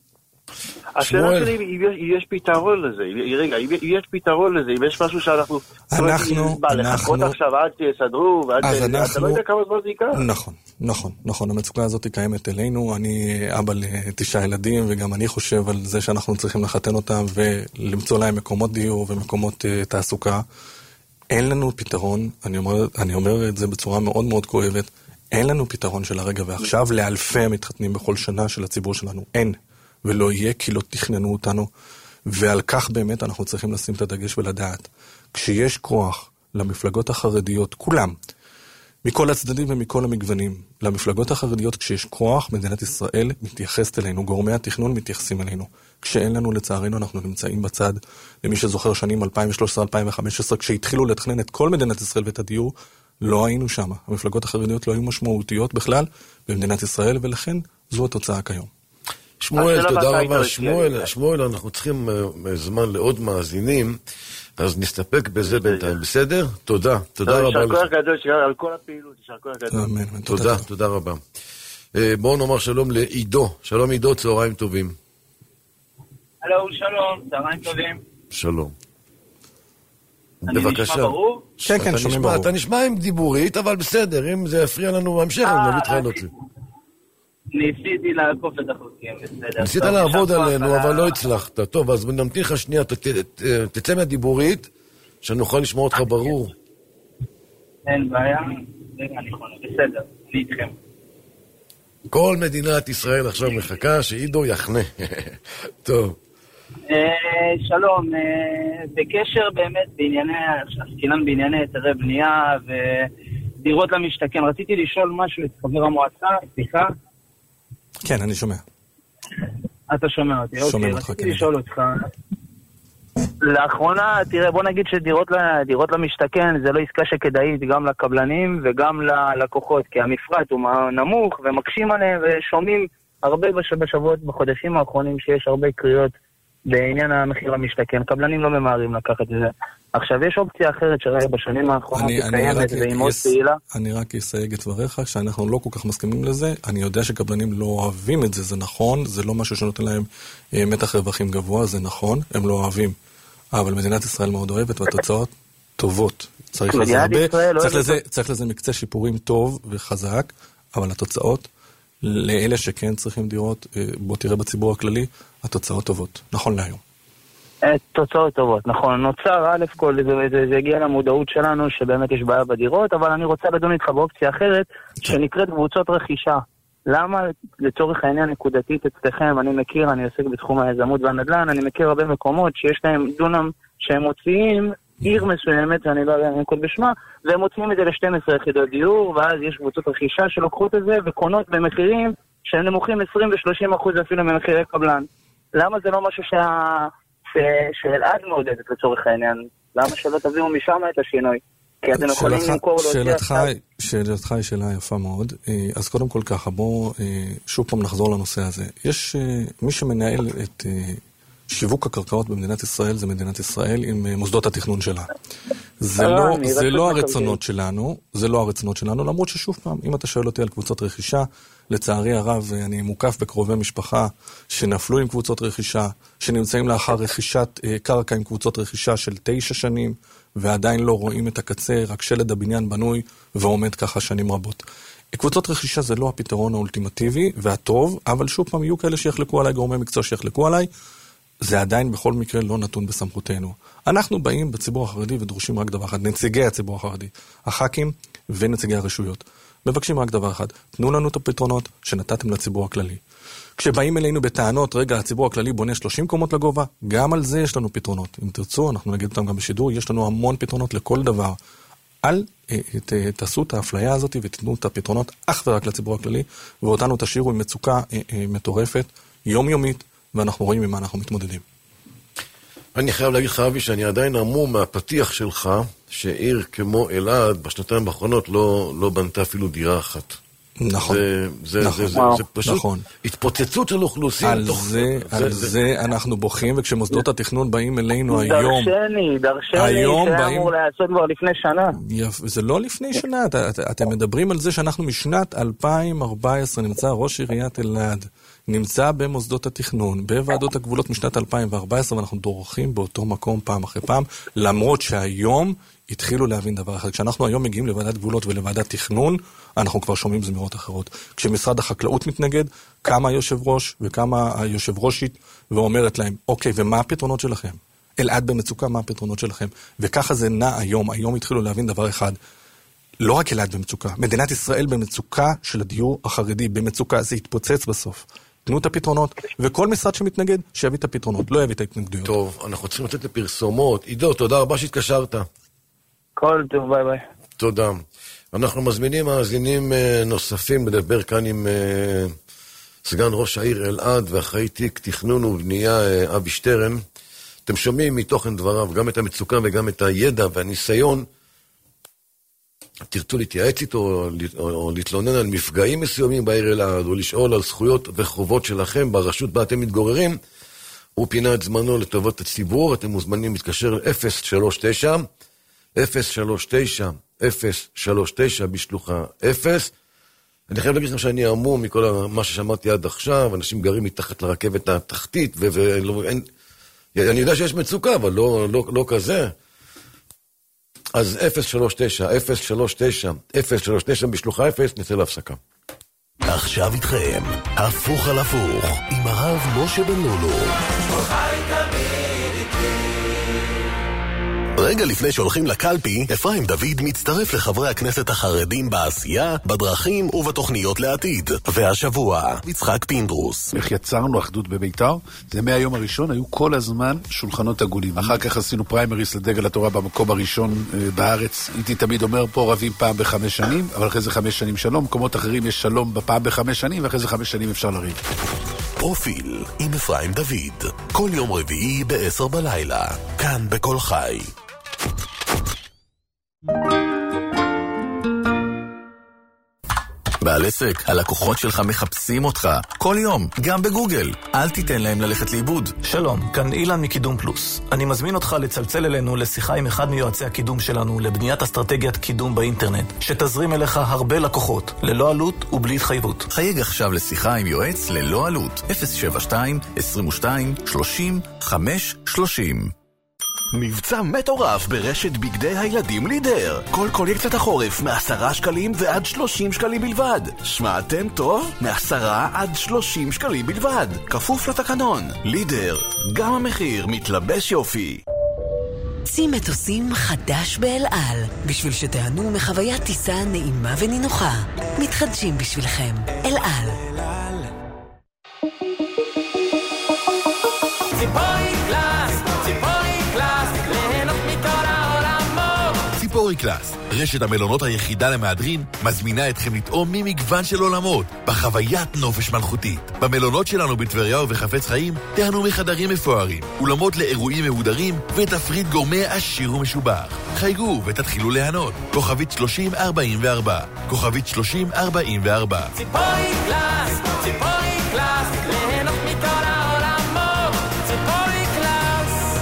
השאלה שלי, אם יש פתרון לזה, רגע, אם יש פתרון לזה, אם יש משהו שאנחנו... אנחנו, לחכות עכשיו עד שיסדרו, אתה לא יודע כמה זמן זה ייקח? נכון, נכון, נכון, המצוקה הזאת קיימת אלינו, אני אבא לתשעה ילדים, וגם אני חושב על זה שאנחנו צריכים לחתן אותם, ולמצוא להם מקומות דיור ומקומות תעסוקה. אין לנו פתרון, אני אומר, אני אומר את זה בצורה מאוד מאוד כואבת, אין לנו פתרון של הרגע ועכשיו, לאלפי המתחתנים בכל שנה של הציבור שלנו, אין. ולא יהיה כי לא תכננו אותנו, ועל כך באמת אנחנו צריכים לשים את הדגש ולדעת. כשיש כוח למפלגות החרדיות, כולם, מכל הצדדים ומכל המגוונים, למפלגות החרדיות כשיש כוח, מדינת ישראל מתייחסת אלינו, גורמי התכנון מתייחסים אלינו. כשאין לנו לצערנו אנחנו נמצאים בצד, למי שזוכר שנים אלפיים ושלוש עשרה אלפיים וחמש עשרה, כשהתחילו לתכנן את כל מדינת ישראל ואת הדיור, לא היינו שם. המפלגות החרדיות לא היו משמעותיות בכלל במדינת ישראל, ולכן זו התוצאה כיום. שמואל, תודה רבה. שמואל, שמואל, אנחנו צריכים זמן לעוד מאזינים, אז נסתפק בזה בינתיים, בסדר? תודה, תודה רבה. יישר כוח גדול, על כל הפעילות, יישר כוח גדול. תודה, תודה רבה. בואו נאמר שלום לעידו. שלום עידו, צהריים טובים. הלו, שלום, צהריים טובים. שלום. בבקשה. כן, כן, שומעים ברור. אתה נשמע עם דיבורית, אבל בסדר, אם זה יפריע לנו בהמשך, אני נביא אותך להוציא. ניסיתי לעקוף את החוקים, בסדר. ניסית לעבוד עלינו, אבל לא הצלחת. טוב, אז נמתין לך שנייה, תצא מהדיבורית, שנוכל לשמוע אותך ברור. אין בעיה, רגע, אני חונה, בסדר, אני איתכם. כל מדינת ישראל עכשיו מחכה שעידו יחנה. טוב. שלום, בקשר באמת בענייני, עסקינן בענייני היתרי בנייה ודירות למשתכן, רציתי לשאול משהו את חבר המועצה, סליחה? כן, אני שומע. אתה שומע אותי, שומע אוקיי, אותך, רציתי כן. לשאול אותך. לאחרונה, תראה, בוא נגיד שדירות דירות למשתכן זה לא עסקה שכדאית גם לקבלנים וגם ללקוחות, כי המפרט הוא נמוך ומקשים עליהם ושומעים הרבה בשבועות, בחודשים האחרונים שיש הרבה קריאות בעניין המחיר למשתכן. קבלנים לא ממהרים לקחת את זה. עכשיו, יש אופציה אחרת שראה בשנים האחרונות קיימת והיא מאוד פעילה. אני רק אסייג את דבריך, שאנחנו לא כל כך מסכימים לזה. אני יודע שקבלנים לא אוהבים את זה, זה נכון, זה לא משהו שנותן להם מתח רווחים גבוה, זה נכון, הם לא אוהבים. אבל מדינת ישראל מאוד אוהבת, והתוצאות טובות. צריך לזה הרבה, צריך לזה, צריך לזה מקצה שיפורים טוב וחזק, אבל התוצאות, לאלה שכן צריכים דירות, בוא תראה בציבור הכללי, התוצאות טובות, נכון להיום. תוצאות טובות, נכון. נוצר, א' כל, זה, זה, זה הגיע למודעות שלנו, שבאמת יש בעיה בדירות, אבל אני רוצה לדון איתך באופציה אחרת, שנקראת קבוצות רכישה. למה לצורך העניין נקודתית אצלכם, אני מכיר, אני עוסק בתחום היזמות והנדל"ן, אני מכיר הרבה מקומות שיש להם דונם שהם מוציאים, עיר מסוימת, אני לא יודע אם כל בשמה, והם מוציאים את זה ל-שתים עשרה יחידות דיור, ואז יש קבוצות רכישה שלוקחות את זה וקונות במחירים שהם נמוכים עשרים ושלושים אחוז אפילו ממחירי קבלן. למה זה לא משהו שה... שאלעד מעודדת לצורך העניין? למה שלא תביאו משם את השינוי? כי אתם יכולים למכור שאלתך היא שאלה יפה מאוד. אז קודם כל ככה, בואו שוב פעם נחזור לנושא הזה. יש מי שמנהל את שיווק הקרקעות במדינת ישראל, זה מדינת ישראל עם מוסדות התכנון שלה. זה לא, זה לא הרצונות שלנו, זה לא הרצונות שלנו, למרות ששוב פעם, אם אתה שואל אותי על קבוצות רכישה, לצערי הרב אני מוקף בקרובי משפחה שנפלו עם קבוצות רכישה, שנמצאים לאחר רכישת קרקע עם קבוצות רכישה של תשע שנים, ועדיין לא רואים את הקצה, רק שלד הבניין בנוי ועומד ככה שנים רבות. קבוצות רכישה זה לא הפתרון האולטימטיבי והטוב, אבל שוב פעם יהיו כאלה שיחלקו עליי, גורמי מקצוע שיחלקו עליי, זה עדיין בכל מקרה לא נתון בסמכותנו. אנחנו באים בציבור החרדי ודרושים רק דבר אחד, נציגי הציבור החרדי, הח"כים ונציגי הרשויות. מבקשים רק דבר אחד, תנו לנו את הפתרונות שנתתם לציבור הכללי. כשבאים אלינו בטענות, רגע, הציבור הכללי בונה שלושים קומות לגובה, גם על זה יש לנו פתרונות. אם תרצו, אנחנו נגיד אותם גם בשידור, יש לנו המון פתרונות לכל דבר. אל ת, תעשו את האפליה הזאת ותתנו את הפתרונות אך ורק לציבור הכללי, ואותנו תשאירו עם מצוקה אה, אה, מטורפת, יומיומית, ואנחנו רואים ממה אנחנו מתמודדים. אני חייב להגיד לך, אבי, שאני עדיין אמור מהפתיח שלך, שעיר כמו אלעד בשנתיים האחרונות לא, לא בנתה אפילו דירה אחת. נכון. זה, זה, נכון. זה, זה, זה פשוט נכון. התפוצצות של אוכלוסין. על, תוך... זה, זה, על זה, זה אנחנו בוכים, וכשמוסדות התכנון באים אלינו היום... דרשני, דרשני, זה אמור לעשות כבר לפני שנה. יפ, זה לא לפני שנה, את, את, אתם מדברים על זה שאנחנו משנת אלפיים וארבע עשרה, נמצא ראש עיריית אלעד, נמצא במוסדות התכנון, בוועדות הגבולות משנת אלפיים וארבע עשרה, ואנחנו דורכים באותו מקום פעם אחרי פעם, למרות שהיום התחילו להבין דבר אחד. כשאנחנו היום מגיעים לוועדת גבולות ולוועדת תכנון, אנחנו כבר שומעים זמירות אחרות. כשמשרד החקלאות מתנגד, כמה היושב ראש וכמה היושב ראשית, ואומרת להם, אוקיי, ומה הפתרונות שלכם? אלעד במצוקה, מה הפתרונות שלכם? וככה זה נע היום. היום התחילו להבין דבר אחד. לא רק אלעד במצוקה, מדינת ישראל במצוקה של הדיור החרדי, במצוקה, זה יתפוצץ בסוף. תנו את הפתרונות, וכל משרד שמתנגד, שיביא את הפתרונות, לא יביא את ההתנגדויות. טוב, אנחנו צריכים לתת לפרסומות. עידו, תודה רבה שהתקשרת. כל טוב, ביי ביי. תודה. אנחנו מזמינים מאזינים נוספים לדבר כאן עם סגן ראש העיר אלעד, ואחראי תיק תכנון ובנייה אבי שטרן. אתם שומעים מתוכן דבריו גם את המצוקה וגם את הידע והניסיון. תרצו להתייעץ איתו או, או להתלונן על מפגעים מסוימים בעיר אלעד, או לשאול על זכויות וחובות שלכם ברשות בה אתם מתגוררים, הוא פינה את זמנו לטובת הציבור. אתם מוזמנים להתקשר אפס שלוש תשע אפס שלוש תשע אפס שלוש תשע בשלוחה אפס. אני חייב להגיד לכם שאני אמור מכל מה ששמעתי עד עכשיו, אנשים גרים מתחת לרכבת התחתית, ואני יודע שיש מצוקה, אבל לא, לא, לא כזה. אז אפס שלוש תשע, אפס שלוש תשע, אפס שלוש תשע בשלוחה אפס, נצא להפסקה. עכשיו איתכם, הפוך על הפוך, עם הרב משה בן לולו. חי תמיד איתי. רגע לפני שהולכים לקלפי, אפרים דוד מצטרף לחברי הכנסת החרדים בעשייה, בדרכים ובתוכניות לעתיד. והשבוע, יצחק פינדרוס. איך יצרנו אחדות בביתר? זה מהיום הראשון, היו כל הזמן שולחנות עגולים. אחר כך עשינו פריימריס לדגל התורה במקום הראשון בארץ. הייתי תמיד אומר פה רבים פעם בחמש שנים, אבל אחרי זה חמש שנים שלום. מקומות אחרים יש שלום בפעם בחמש שנים, ואחרי זה חמש שנים אפשר לריב. פרופיל עם אפרים דוד. כל יום רביעי בעשר בלילה. כאן בכל חי. בעל עסק, הלקוחות שלך מחפשים אותך כל יום, גם בגוגל. אל תיתן להם ללכת לאיבוד. שלום, כאן אילן מקידום פלוס. אני מזמין אותך לצלצל אלינו לשיחה עם אחד מיועצי הקידום שלנו לבניית אסטרטגיית קידום באינטרנט, שתזרים אליך הרבה לקוחות, ללא עלות ובלי התחייבות. חייג עכשיו לשיחה עם יועץ ללא עלות. אפס שבע שתיים, עשרים ושתיים, שלושים, חמש, שלושים. מבצע מטורף ברשת בגדי הילדים לידר. כל קולקציית החורף מעשרה שקלים ועד שלושים שקלים בלבד. שמעתם טוב? מעשרה עד שלושים שקלים בלבד. כפוף לתקנון. לידר, גם המחיר מתלבש יופי. צי מטוסים חדש באל על, בשביל שתהנו מחוויית טיסה נעימה ונינוחה. מתחדשים בשבילכם. אל על. ציפורי קלאס, רשת המלונות היחידה למהדרין, מזמינה אתכם לטעום ממגוון של עולמות, בחוויית נופש מלכותית. במלונות שלנו בטבריה ובחפץ חיים, תהנו מחדרים מפוארים, אולמות לאירועים מהודרים, ותפריט גורמי עשיר ומשובח. חייגו ותתחילו ליהנות. כוכבית שלושים ארבעים וארבע. כוכבית שלושים ארבעים וארבע. ציפורי קלאס, ציפורי קלאס, ליהנות מכל העולמות. ציפורי קלאס.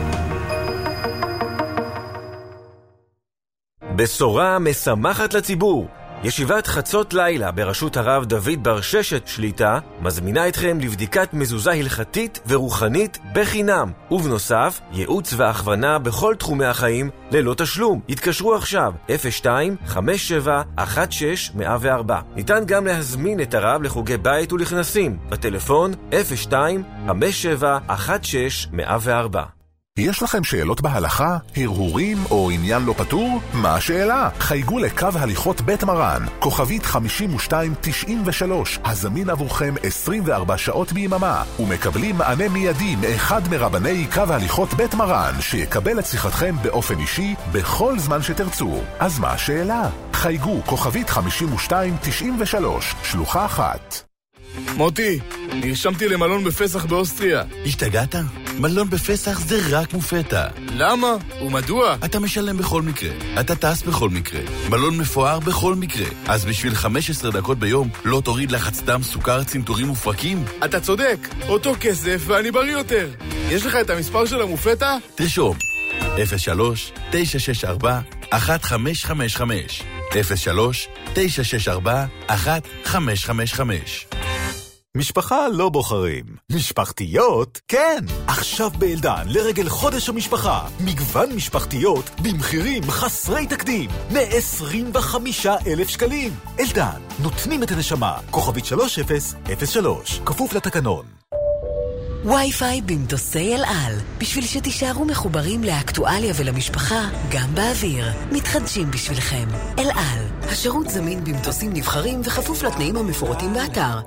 בשורה משמחת לציבור. ישיבת חצות לילה בראשות הרב דוד בר ששת שליטה מזמינה אתכם לבדיקת מזוזה הלכתית ורוחנית בחינם, ובנוסף ייעוץ והכוונה בכל תחומי החיים ללא תשלום. התקשרו עכשיו אפס שתיים חמש שבע אחת שש אפס אפס ארבע. ניתן גם להזמין את הרב לחוגי בית ולכנסים בטלפון אפס שתיים חמש שבע אחת שש אפס אפס ארבע. יש לכם שאלות בהלכה, הרהורים או עניין לא פתור? מה השאלה? חייגו לקו הליכות בית מרן, כוכבית חמישים ושתיים תשעים ושלוש, הזמין עבורכם עשרים וארבע שעות ביממה, ומקבלים מענה מיידי מאחד מרבני קו הליכות בית מרן, שיקבל את שיחתכם באופן אישי בכל זמן שתרצו. אז מה השאלה? חייגו כוכבית חמישים ושתיים תשעים ושלוש, שלוחה אחת. מוטי, נרשמתי למלון בפסח באוסטריה. השתגעת? מלון בפסח זה רק מופתע. למה? ומדוע? אתה משלם בכל מקרה. אתה טס בכל מקרה. מלון מפואר בכל מקרה. אז בשביל חמש עשרה דקות ביום לא תוריד לחץ דם, סוכר, צנתורים ופרקים? אתה צודק. אותו כסף ואני בריא יותר. יש לך את המספר של המופתע? תרשום. אפס שלוש תשע שש ארבע אחת חמש חמש חמש. אפס שלוש תשע שש ארבע אחת חמש חמש חמש. משפחה לא בוחרים, משפחתיות כן. עכשיו באלדן לרגל חודש המשפחה, מגוון משפחתיות במחירים חסרי תקדים, מ-עשרים וחמישה אלף שקלים. אלדן, נותנים את הנשמה. כוכבית שלוש אפס אפס שלוש, כפוף לתקנון. וי-פיי במטוסי אל על, בשביל שתישארו מחוברים לאקטואליה ולמשפחה, גם באוויר. מתחדשים בשבילכם. אל על, השירות זמין במטוסים נבחרים וכפוף לתנאים המפורטים באתר.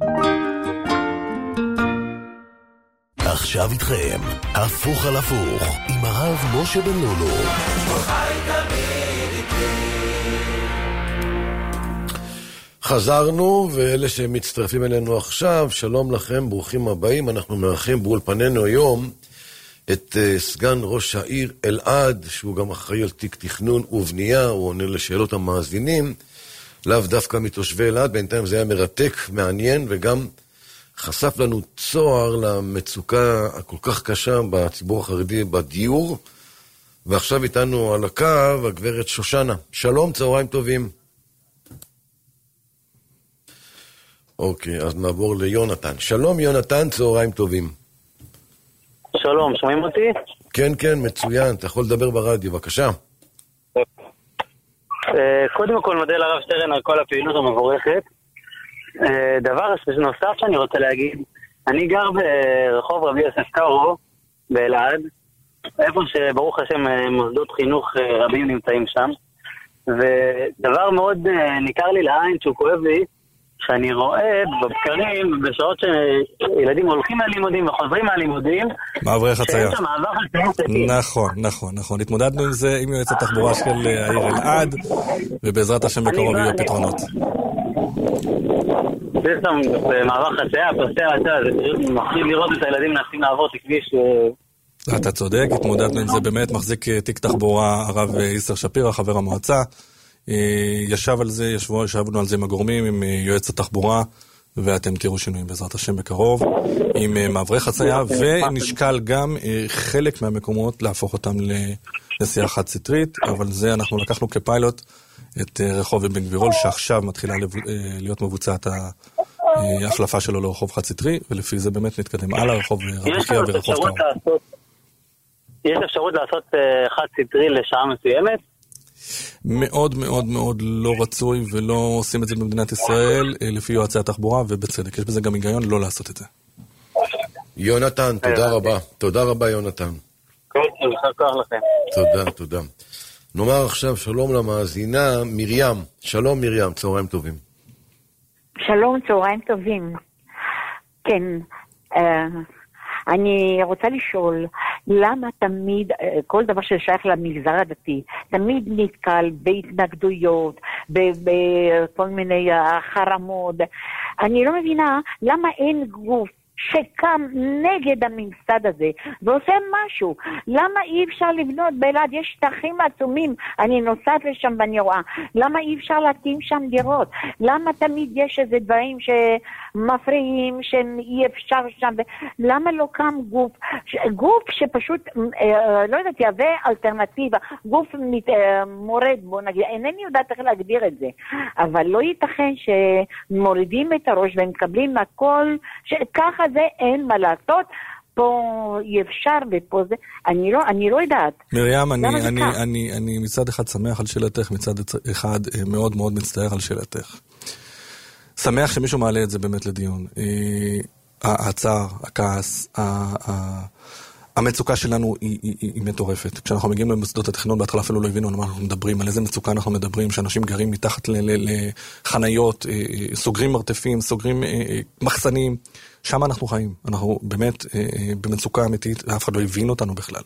עכשיו איתכם, הפוך על הפוך, עם הרב משה בן לולו. חזרנו, ואלה שמצטרפים אלינו עכשיו, שלום לכם, ברוכים הבאים. אנחנו מארחים באולפנינו היום את uh, סגן ראש העיר אלעד, שהוא גם אחראי על תיק תכנון ובנייה, הוא עונה לשאלות המאזינים, לאו דווקא מתושבי אלעד. בינתיים זה היה מרתק, מעניין, וגם חשף לנו צוהר למצוקה הכל כך קשה בציבור החרדי בדיור. ועכשיו איתנו על הקו הגברת שושנה. שלום, צהריים טובים. אוקיי, אז נעבור ליונתן. שלום יונתן, צהריים טובים. שלום, שומעים אותי? כן, כן, מצוין. אתה יכול לדבר ברדיו, בבקשה. קודם כל מודה לרב שטרן על כל הפעילות המבורכת. דבר נוסף שאני רוצה להגיד, אני גר ברחוב רבי יוסף קארו באלעד, איפה שברוך השם מוסדות חינוך רבים נמצאים שם, ודבר מאוד ניכר לי לעין שהוא כואב לי, שאני רואה בבקרים בשעות שילדים הולכים מהלימודים וחוזרים מהלימודים, מעברי חצייה. שיש שם מעבר חצייה. נכון, נכון, נכון. התמודדנו עם זה עם יועץ התחבורה של העיר אלעד, ובעזרת השם בקרוב יהיו פתרונות. יש שם במעבר חצייה, פוסע, זה מחליט לראות את הילדים מנסים לעבור את הכביש. אתה צודק, התמודדנו עם זה באמת, מחזיק תיק תחבורה הרב איסר שפירא, חבר המועצה. ישב על זה, ישבו, ישבנו על זה עם הגורמים, עם יועץ התחבורה, ואתם תראו שינויים בעזרת השם בקרוב, עם מעברי חצייה, ונשקל גם חלק מהמקומות להפוך אותם לנסיעה חד סטרית, אבל זה אנחנו לקחנו כפיילוט את רחוב אבן גבירול, שעכשיו מתחילה להיות מבוצעת ההחלפה שלו לרחוב חד סטרי, ולפי זה באמת נתקדם על הרחוב רבקיה ורחוב קאו. יש אפשרות לעשות חד סטרי לשעה מסוימת? מאוד מאוד מאוד לא רצוי ולא עושים את זה במדינת ישראל לפי יועצי התחבורה, ובצדק יש בזה גם היגיון לא לעשות את זה. יונתן, תודה רבה. תודה רבה יונתן. תודה, תודה. נאמר עכשיו שלום למאזינה מרים. שלום מרים, צהריים טובים. שלום, צהריים טובים. כן, אני רוצה לשאול, למה תמיד, כל דבר ששייך למגזר הדתי, תמיד נתקל בהתנגדויות, בכל מיני חרמות. אני לא מבינה למה אין גוף שקם נגד הממסד הזה ועושה משהו. למה אי אפשר לבנות באלעד? יש שטחים עצומים, אני נוסעת לשם ואני רואה. למה אי אפשר להתאים שם דירות? למה תמיד יש איזה דברים שמפריעים, שאי אפשר שם? למה לא קם גוף, גוף שפשוט אה, לא יודעת, יהווה אלטרנטיבה, גוף מת, אה, מורד, בוא נגיד, אינני יודעת איך להגדיר את זה, אבל לא ייתכן שמורידים את הראש והם מקבלים הכל, שככה זה אין מה לעשות, פה אי אפשר ופה זה, אני לא, אני לא יודעת. מרים, אני, אני, אני, אני, אני מצד אחד שמח על שאלתך, מצד אחד מאוד מאוד מצטער על שאלתך. שמח שמישהו מעלה את זה באמת לדיון. הצער, הכעס, המצוקה שלנו היא, היא, היא מטורפת. כשאנחנו מגיעים למוסדות התכנון, בהתחלה אפילו לא הבינו על מה אנחנו מדברים, על איזה מצוקה אנחנו מדברים, שאנשים גרים מתחת לחניות, סוגרים מרתפים, סוגרים מחסנים, שם אנחנו חיים. אנחנו באמת במצוקה אמיתית, ואף אחד לא הבין אותנו בכלל.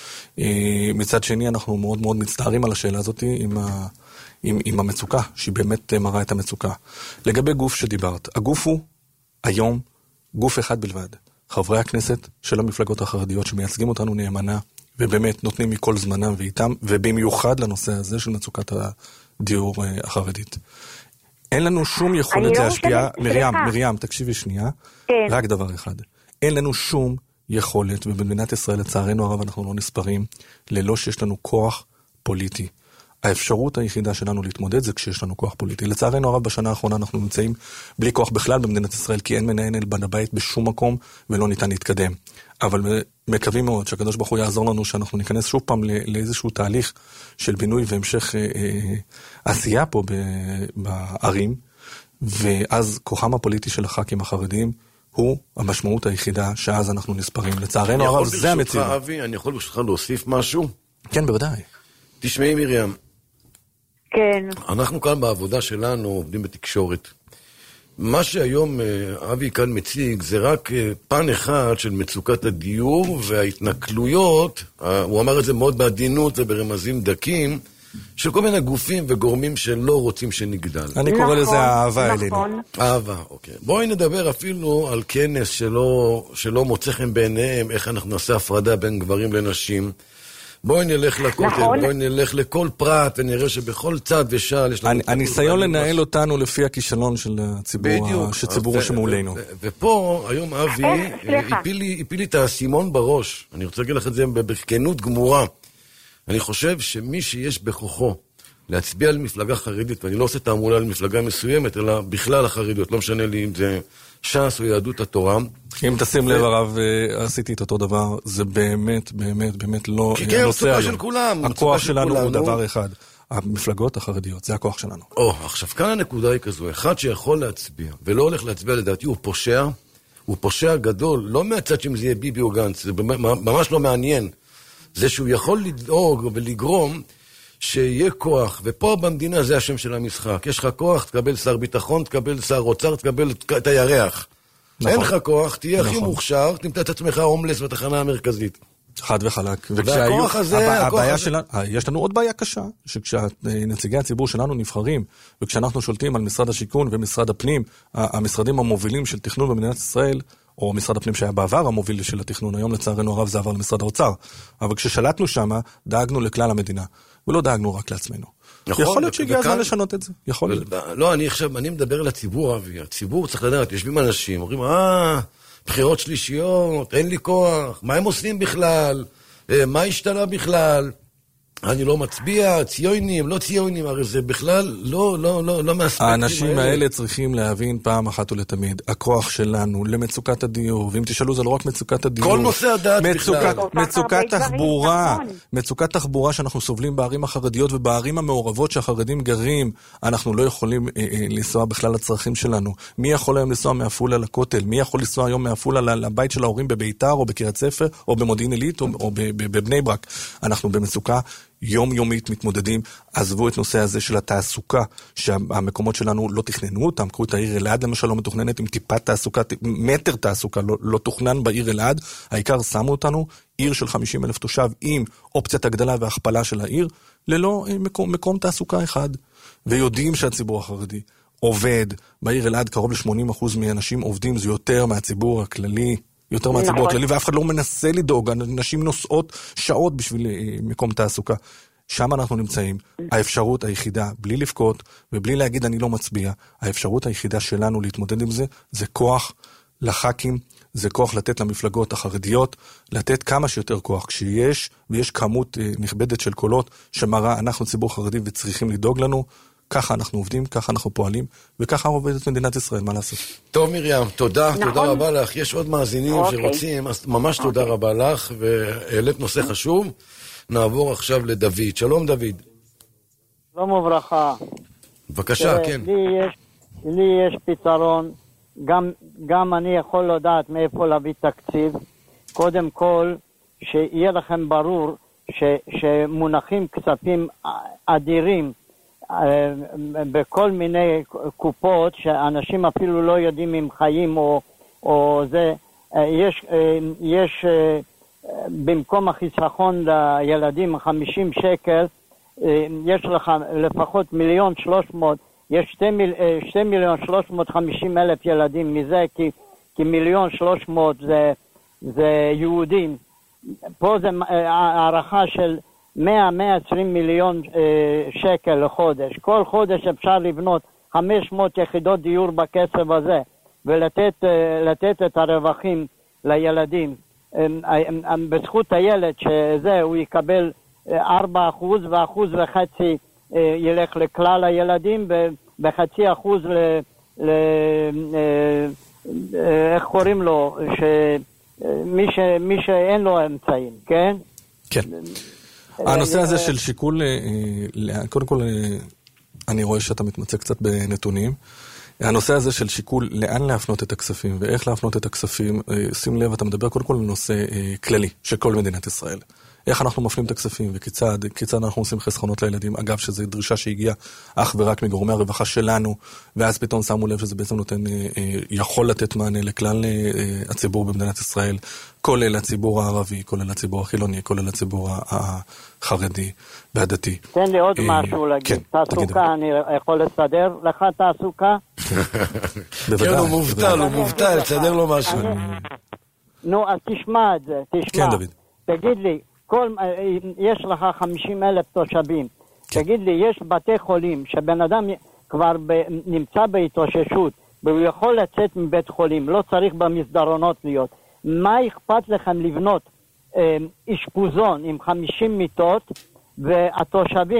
מצד שני, אנחנו מאוד מאוד מצטערים על השאלה הזאת עם, ה, עם, עם המצוקה, שהיא באמת מראה את המצוקה. לגבי גוף שדיברת, הגוף הוא היום גוף אחד בלבד. חברי הכנסת של המפלגות החרדיות שמייצגים אותנו נאמנה, ובאמת נותנים מכל זמנם ואיתם, ובמיוחד לנושא הזה של מצוקת הדיור החרדית. אין לנו שום יכולת להשפיע, מרים, מרים, תקשיבי שנייה, רק דבר אחד. אין לנו שום יכולת, ובמדינת ישראל לצערנו הרב אנחנו לא נספרים, ללא שיש לנו כוח פוליטי. האפשרות היחידה שלנו להתמודד זה כשיש לנו כוח פוליטי. לצערנו הרב בשנה האחרונה אנחנו נמצאים בלי כוח בכלל במדינת ישראל, כי אין מנהל בן הבית בשום מקום ולא ניתן להתקדם. אבל מקווים מאוד שהקדוש ברוך הוא יעזור לנו שאנחנו ניכנס שוב פעם לאיזשהו תהליך של בינוי והמשך אה, אה, עשייה פה בערים, ואז כוחם הפוליטי של הח"כים החרדים הוא המשמעות היחידה שאז אנחנו נספרים. לצערנו הרב זה המציאות. אבי, אני יכול ברשותך להוסיף משהו? כן, בוודאי. תשמעי מרים. כן. אנחנו כאן בעבודה שלנו עובדים בתקשורת. מה שהיום אבי כאן מציג זה רק פן אחד של מצוקת הדיור וההתנכלויות, הוא אמר את זה מאוד בעדינות וברמזים דקים, של כל מיני גופים וגורמים שלא רוצים שנגדל. אני קורא לזה אהבה אלינו. אהבה, אוקיי. בואי נדבר אפילו על כנס שלא, שלא מוצא חן בעיניהם, איך אנחנו נעשה הפרדה בין גברים לנשים. בואי נלך לכותל, בואי נלך לכל פרט, ונראה שבכל צד ושל יש לנו... הניסיון לנהל אותנו לפי הכישלון של הציבור שמולנו. ופה, היום אבי, הפיל לי את הסימון בראש. אני רוצה להגיד לך את זה בכנות גמורה. אני חושב שמי שיש בכוחו להצביע על מפלגה חרדית, ואני לא עושה תעמולה על מפלגה מסוימת, אלא בכלל החרדיות, לא משנה לי אם זה ש"ס או יהדות התורה. אם תשים לב הרב, עשיתי את אותו דבר, זה באמת, באמת, באמת לא... כי כן, מצוקה של כולם. הכוח שלנו הוא דבר אחד. המפלגות החרדיות, זה הכוח שלנו. או, עכשיו, כאן הנקודה היא כזו, אחד שיכול להצביע, ולא הולך להצביע לדעתי, הוא פושע, הוא פושע גדול, לא מהצד שאם זה יהיה ביבי או גנץ, זה ממש לא מעניין. זה שהוא יכול לדאוג ולגרום שיהיה כוח, ופה במדינה זה השם של המשחק. יש לך כוח, תקבל שר ביטחון, תקבל שר אוצר, תקבל את הירח. נכון. אין לך כוח, תהיה נכון. הכי מוכשר, תמצא את עצמך הומלס בתחנה המרכזית. חד וחלק. והכוח הזה, הבע, הבעיה הזה... שלנו, יש לנו עוד בעיה קשה, שכשנציגי הציבור שלנו נבחרים, וכשאנחנו שולטים על משרד השיכון ומשרד הפנים, המשרדים המובילים של תכנון במדינת ישראל, או משרד הפנים שהיה בעבר המוביל של התכנון, היום לצערנו הרב זה עבר למשרד האוצר. אבל כששלטנו שם, דאגנו לכלל המדינה, ולא דאגנו רק לעצמנו. נכון, יכול להיות שהגיע הזמן לשנות את זה, יכול להיות. לא, אני עכשיו, אני מדבר על הציבור, אבי, הציבור צריך לדעת, יושבים אנשים, אומרים, אה, בחירות שלישיות, אין לי כוח, מה הם עושים בכלל? מה השתנה בכלל? אני לא מצביע, ציונים, לא ציונים, הרי זה בכלל לא, לא, לא, לא מהספקטים האלה. האנשים האלה צריכים להבין פעם אחת ולתמיד, הכוח שלנו למצוקת הדיור, ואם תשאלו זה לא רק מצוקת הדיור. כל נושא הדעת מצוקת, בכלל. מצוקת תחבורה, מצוקת תחבורה שאנחנו סובלים בערים החרדיות ובערים המעורבות שהחרדים גרים, אנחנו לא יכולים אה, אה, לנסוע בכלל לצרכים שלנו. מי יכול היום לנסוע מעפולה לכותל? מי יכול לנסוע היום מעפולה לבית של ההורים בביתר או בקריית ספר או במודיעין עילית או, או בבני ברק? אנחנו במצוקה יומיומית מתמודדים. עזבו את נושא הזה של התעסוקה, שהמקומות שלנו לא תכננו אותם, קראו את העיר אלעד למשל לא מתוכננת עם טיפת תעסוקה, מטר תעסוקה לא, לא תוכנן בעיר אלעד, העיקר שמו אותנו, עיר של חמישים אלף תושב עם אופציית הגדלה והכפלה של העיר, ללא מקום, מקום תעסוקה אחד, ויודעים שהציבור החרדי עובד, בעיר אלעד קרוב ל-שמונים אחוז מהאנשים עובדים, זה יותר מהציבור הכללי, יותר מהציבור הכללי, ואף אחד לא מנסה לדאוג, אנשים נוסעות שעות בשביל מקום תעסוקה. שם אנחנו נמצאים, האפשרות היחידה, בלי לפקות ובלי להגיד אני לא מצביע, האפשרות היחידה שלנו להתמודד עם זה, זה כוח לח"כים, זה כוח לתת למפלגות החרדיות, לתת כמה שיותר כוח, כשיש, ויש כמות נכבדת של קולות, שמראה אנחנו ציבור חרדי וצריכים לדאוג לנו, ככה אנחנו עובדים, ככה אנחנו פועלים, וככה עובדת מדינת ישראל, מה לעשות? טוב מרים, תודה, נכון. תודה רבה לך. יש עוד מאזינים אוקיי. שרוצים, אז ממש אוקיי. תודה רבה לך, והעלית נושא חשוב. נעבור עכשיו לדוד. שלום דוד. שלום וברכה. בבקשה, כן. לי יש, לי יש פתרון, גם, גם אני יכול לדעת מאיפה להביא תקציב. קודם כל, שיהיה לכם ברור ש, שמונחים כספים אדירים, בכל מיני קופות שאנשים אפילו לא יודעים אם חיים או, או זה. יש, יש במקום החיסכון לילדים חמישים שקל, יש לך לפחות מיליון שלוש מאות, יש שתי, מיל, שתי מיליון שלוש מאות חמישים אלף ילדים מזה, כי, כי מיליון שלוש מאות זה, זה יהודים. פה זה הערכה של מאה עד מאה ועשרים מיליון אה, שקל לחודש. כל חודש אפשר לבנות חמש מאות יחידות דיור בכסף הזה, ולתת אה, לתת את הרווחים לילדים. אה, אה, בזכות הילד שזה, הוא יקבל ארבע אחוז, ואחוז וחצי אה, ילך לכלל הילדים, ובחצי אחוז ל... ל אה, אה, איך קוראים לו? שמי ש, מי שאין לו אמצעים, כן? כן. הנושא הזה של שיקול, קודם כל אני רואה שאתה מתמצא קצת בנתונים, הנושא הזה של שיקול לאן להפנות את הכספים ואיך להפנות את הכספים, שים לב, אתה מדבר קודם כל לנושא כללי של כל מדינת ישראל. איך אנחנו מפנים את הכספים וכיצד כיצד אנחנו עושים חסכונות לילדים, אגב שזו דרישה שהגיעה אך ורק מגורמי הרווחה שלנו, ואז פתאום שמו לב שזה בעצם נותן, יכול לתת מענה לכלל הציבור במדינת ישראל, כולל הציבור הערבי, כולל הציבור החילוני, כולל הציבור החרדי והדתי. תן לי עוד משהו להגיד, תעסוקה, אני יכול לסדר לך תעסוקה? כן, הוא מובטל, הוא מובטל, תסדר לו משהו. נו, אז תשמע את זה, תשמע. כן, דוד. תגיד לי, כל, יש לך חמישים אלף תושבים, כן. תגיד לי, יש בתי חולים שבן אדם כבר ב, נמצא בהתאוששות, והוא יכול לצאת מבית חולים, לא צריך במסדרונות להיות. מה אכפת לכם לבנות אה, אשפוזון עם חמישים מיטות, והתושבים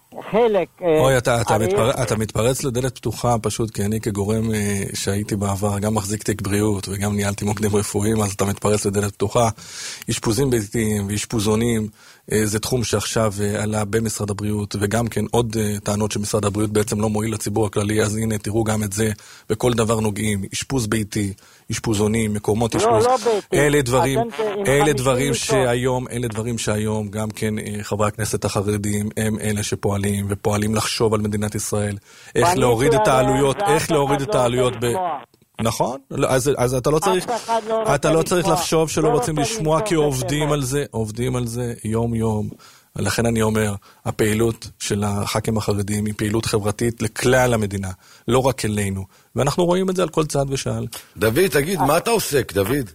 חלק... אוי, אתה, אתה, הרי... מתפר... אתה מתפרץ לדלת פתוחה פשוט, כי אני כגורם אה, שהייתי בעבר, גם מחזיק תיק בריאות וגם ניהלתי מוקדים רפואיים, אז אתה מתפרץ לדלת פתוחה. אשפוזים ביתיים ואשפוזונים, אה, זה תחום שעכשיו אה, עלה במשרד הבריאות, וגם כן עוד אה, טענות שמשרד הבריאות בעצם לא מועיל לציבור הכללי, אז הנה, תראו גם את זה, וכל דבר נוגעים, אשפוז ביתי, אשפוזונים, מקומות אשפוז. לא, לא ביתי. אלה דברים, אתם, אלה דברים שהיום, אלה דברים שהיום גם כן חברי הכנסת החרדים הם אלה שפועלים ופועלים לחשוב על מדינת ישראל, איך להוריד את העלויות, איך להוריד את העלויות ב... נכון? אז, אז אתה לא צריך, אתה לא צריך לחשוב שלא רוצים לשמוע, כי עובדים על זה, עובדים על זה יום יום. לכן אני אומר, הפעילות של הח"כים החרדים היא פעילות חברתית לכלל המדינה, לא רק אלינו. ואנחנו רואים את זה על כל צעד ושעל. דוד, תגיד, מה אתה עוסק, דוד?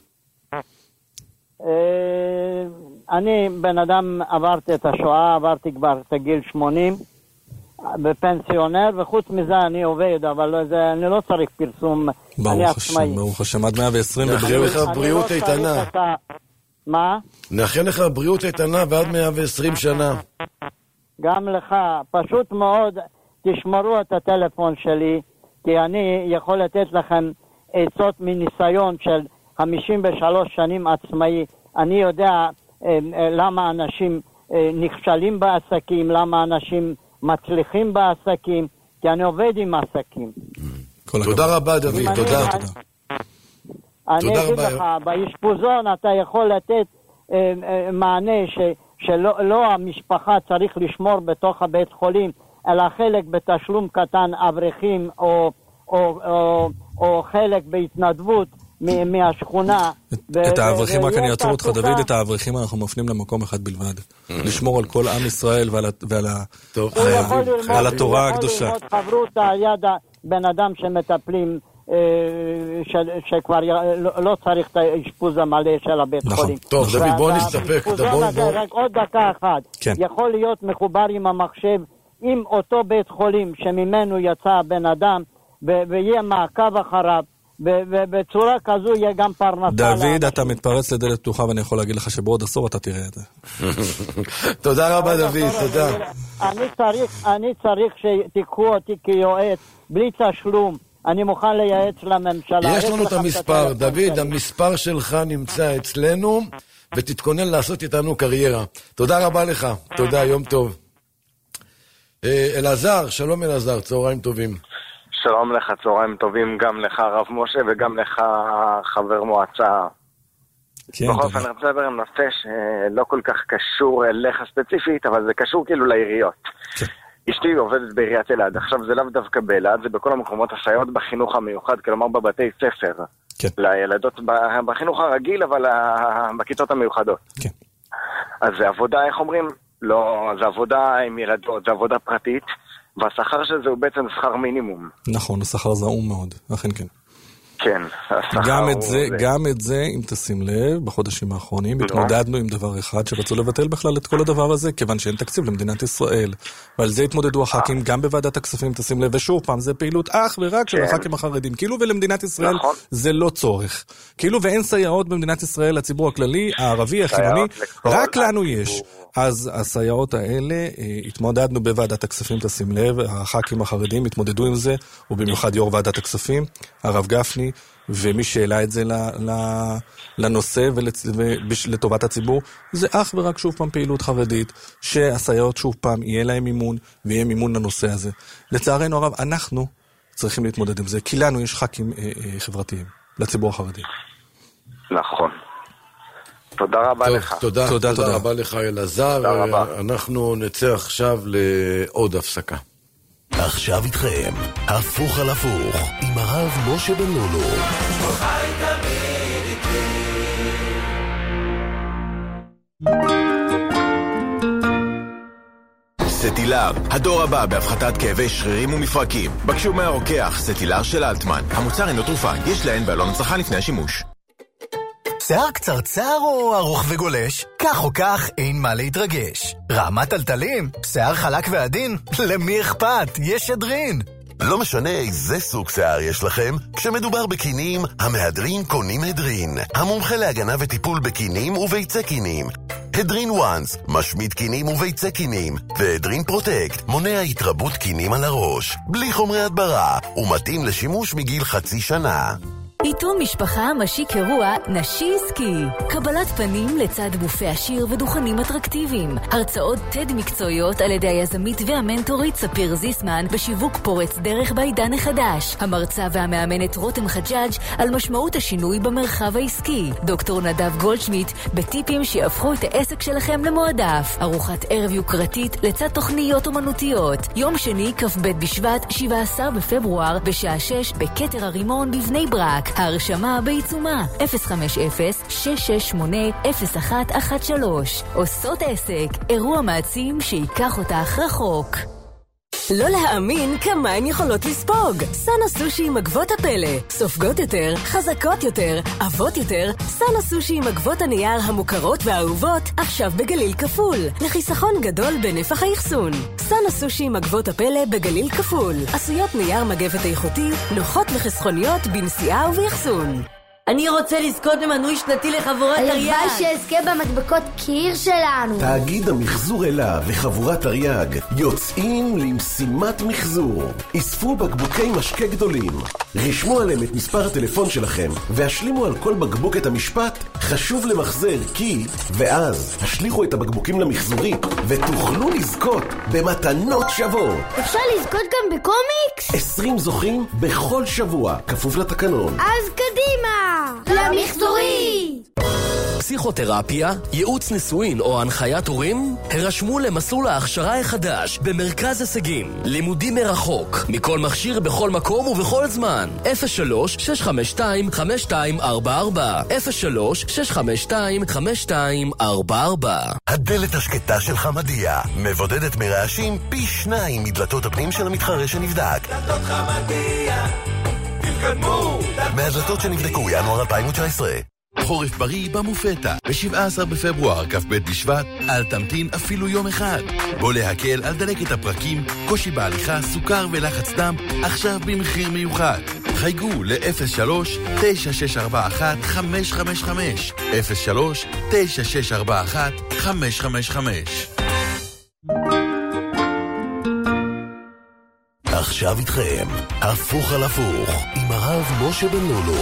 אני בן אדם, עברתי את השואה, עברתי כבר את הגיל שמונים, בפנסיונר, וחוץ מזה אני עובד, אבל אני לא צריך פרסום, אני עצמאי. ברוך השם, עד מאה ועשרים בבריאות. נאחל לך בריאות איתנה. מה? נאחל לך בריאות איתנה ועד מאה ועשרים שנה. גם לך, פשוט מאוד, תשמרו את הטלפון שלי, כי אני יכול לתת לכם עצות מניסיון של חמישים ושלוש שנים עצמאי. אני יודע למה אנשים נכשלים בעסקים, למה אנשים מצליחים בעסקים, כי אני עובד עם עסקים. תודה רבה, דוד, תודה. אני אגיד לך, באשפוזון אתה יכול לתת מענה שלא המשפחה צריך לשמור בתוך הבית חולים, אלא חלק בתשלום קטן אברכים או חלק בהתנדבות מהשכונה. את האברכים, רק אני אעצור אותך, דוד, את האברכים אנחנו מפנים למקום אחד בלבד. לשמור על כל עם ישראל ועל התורה הקדושה. חברות היד בן אדם שמטפלים, שכבר לא צריך את האשפוז המלא של הבית חולים. טוב, דוד, בוא נסתפק. רק עוד דקה אחת. יכול להיות מחובר עם המחשב עם אותו בית חולים שממנו יצא הבן אדם, ויהיה מעקב אחריו, ובצורה כזו יהיה גם פרנסה. דוד, אתה מתפרץ לדלת פתוחה, ואני יכול להגיד לך שבעוד עשור אתה תראה את זה. תודה רבה, דוד, תודה. אני צריך שתיקחו אותי כיועץ, בלי תשלום. אני מוכן לייעץ לממשלה. יש לנו את המספר, דוד, המספר שלך נמצא אצלנו, ותתכונן לעשות איתנו קריירה. תודה רבה לך, תודה, יום טוב. אלעזר, שלום אלעזר, צהריים טובים. שלום לך, צהריים טובים, גם לך הרב משה וגם לך חבר מועצה. בכל אופן, אני רוצה לדבר עם נושא שלא כל כך קשור אליך ספציפית, אבל זה קשור כאילו לעיריות. אשתי עובדת בעיריית אלעד, עכשיו זה לאו דווקא באלעד, זה בכל המקומות הסייעות בחינוך המיוחד, כלומר בבתי ספר, לילדות בחינוך הרגיל, אבל בכיתות המיוחדות. אז זה עבודה, איך אומרים? לא, זה עבודה עם ילדות, זה עבודה פרטית, והשכר של זה הוא בעצם שכר מינימום. נכון, השכר זעום מאוד, אכן כן. כן, גם את זה, גם את זה, אם תשים לב, בחודשים האחרונים התמודדנו עם דבר אחד שרצו לבטל בכלל את כל הדבר הזה, כיוון שאין תקציב למדינת ישראל. ועל זה התמודדו הח"כים גם בוועדת הכספים, תשים לב, ושוב פעם, זה פעילות אך ורק של הח"כים החרדים. כאילו ולמדינת ישראל זה לא צורך. כאילו ואין סייעות במדינת ישראל לציבור הכללי, הערבי, החילוני, רק לנו יש. אז הסייעות האלה, התמודדנו בוועדת הכספים, תשים לב, הח"כים החרדים התמודדו עם זה, ובמיוחד יו"ר ועדת הכספים, הרב גפני, ומי שאלה את זה לנושא ולטובת הציבור, זה אך ורק שוב פעם פעילות חרדית, שהסייעות שוב פעם יהיה להם מימון, ויהיה מימון לנושא הזה. לצערנו הרב, אנחנו צריכים להתמודד עם זה, כי לנו יש ח"כים חברתיים, לציבור החרדי. נכון. תודה רבה טוב, לך. תודה, תודה, תודה, תודה רבה לך אלעזר. תודה רבה. אנחנו נצא עכשיו לעוד הפסקה. עכשיו איתכם, הפוך על הפוך, עם הרב משה בן לולו. חי תמיד איתי. סטילר, הדור הבא בהפחתת כאבי שרירים ומפרקים. בקשו מהרוקח, סטילר של אלטמן. המוצר אינו תרופה, יש להן בעלון הצלחה לפני השימוש. שיער קצרצר או ארוך וגולש? כך או כך אין מה להתרגש. רעמת טלטלים? שיער חלק ועדין? למי אכפת? יש שדרין. לא משנה איזה סוג שיער יש לכם, כשמדובר בקינים, המהדרין קונים הדרין. המומחה להגנה וטיפול בקינים וביצי קינים. הדרין וואנס, משמיד קינים וביצי קינים, והדרין פרוטקט, מונע התרבות קינים על הראש, בלי חומרי הדברה, ומתאים לשימוש מגיל חצי שנה. עיתון משפחה משיק אירוע נשי עסקי. קבלת פנים לצד בופה עשיר ודוכנים אטרקטיביים. הרצאות תד מקצועיות על ידי היזמית והמנטורית ספיר זיסמן בשיווק פורץ דרך בעידן החדש. המרצה והמאמנת רותם חג'אג' על משמעות השינוי במרחב העסקי. דוקטור נדב גולדשמיט בטיפים שיהפכו את העסק שלכם למועדף. ארוחת ערב יוקרתית לצד תוכניות אומנותיות. יום שני כ"ב בשבט שבעה עשר בפברואר בשעה שש בכתר הרימון בבני ברק. ההרשמה בעיצומה אפס חמש אפס שש שש שמונה אפס אחת אחת שלוש. עושות עסק, אירוע מעצים שיקח אותך רחוק. לא להאמין כמה הן יכולות לספוג. סאנה סושי עם עגבות הפלא. סופגות יותר, חזקות יותר, עבות יותר. סאנה סושי עם עגבות הנייר המוכרות והאהובות, עכשיו בגליל כפול. לחיסכון גדול בנפח האחסון. סאנה סושי עם עגבות הפלא בגליל כפול. עשויות נייר מגבת איכותי, נוחות וחסכוניות בנסיעה ובאחסון. אני רוצה לזכות במנוי שנתי לחבורת תרי"ג. הלוואי שאזכה במדבקות קיר שלנו. תאגיד המחזור אלה וחבורת תרי"ג יוצאים למשימת מחזור. אספו בקבוקי משקה גדולים. רשמו עליהם את מספר הטלפון שלכם והשלימו על כל בקבוק את המשפט חשוב למחזר כי, ואז השליחו את הבקבוקים למחזורית ותוכלו לזכות במתנות שוות. אפשר לזכות גם בקומיקס? עשרים זוכים בכל שבוע, כפוף לתקנון. אז קדימה! למחזורי! פסיכותרפיה, ייעוץ נישואין או הנחיית הורים? הרשמו למסלול ההכשרה החדש במרכז הישגים. לימודים מרחוק, מכל מכשיר בכל מקום ובכל זמן. אפס שלוש שש חמש שתיים חמש שתיים ארבע ארבע אפס שלוש שש חמש שתיים חמש שתיים ארבע ארבע. הדלת השקטה של חמדיה מבודדת מרעשים פי שניים מדלתות הפנים של המתחרה שנבדק. דלתות חמדיה, תתקדמו. מהדלתות שנבדקו ינואר אלפיים תשע עשרה. חורף בריא במופתה, ב-שבעה עשר בפברואר, כ"ב בשבט, אל תמתין אפילו יום אחד. בוא להקל על דלקת הפרקים, קושי בהליכה, סוכר ולחץ דם, עכשיו במחיר מיוחד. חייגו ל-אפס שלוש תשע שש ארבע אחת חמש חמש חמש אפס שלוש תשע שש ארבע אחת חמש חמש חמש. עכשיו איתכם, הפוך על הפוך, עם הרב משה בן לולו.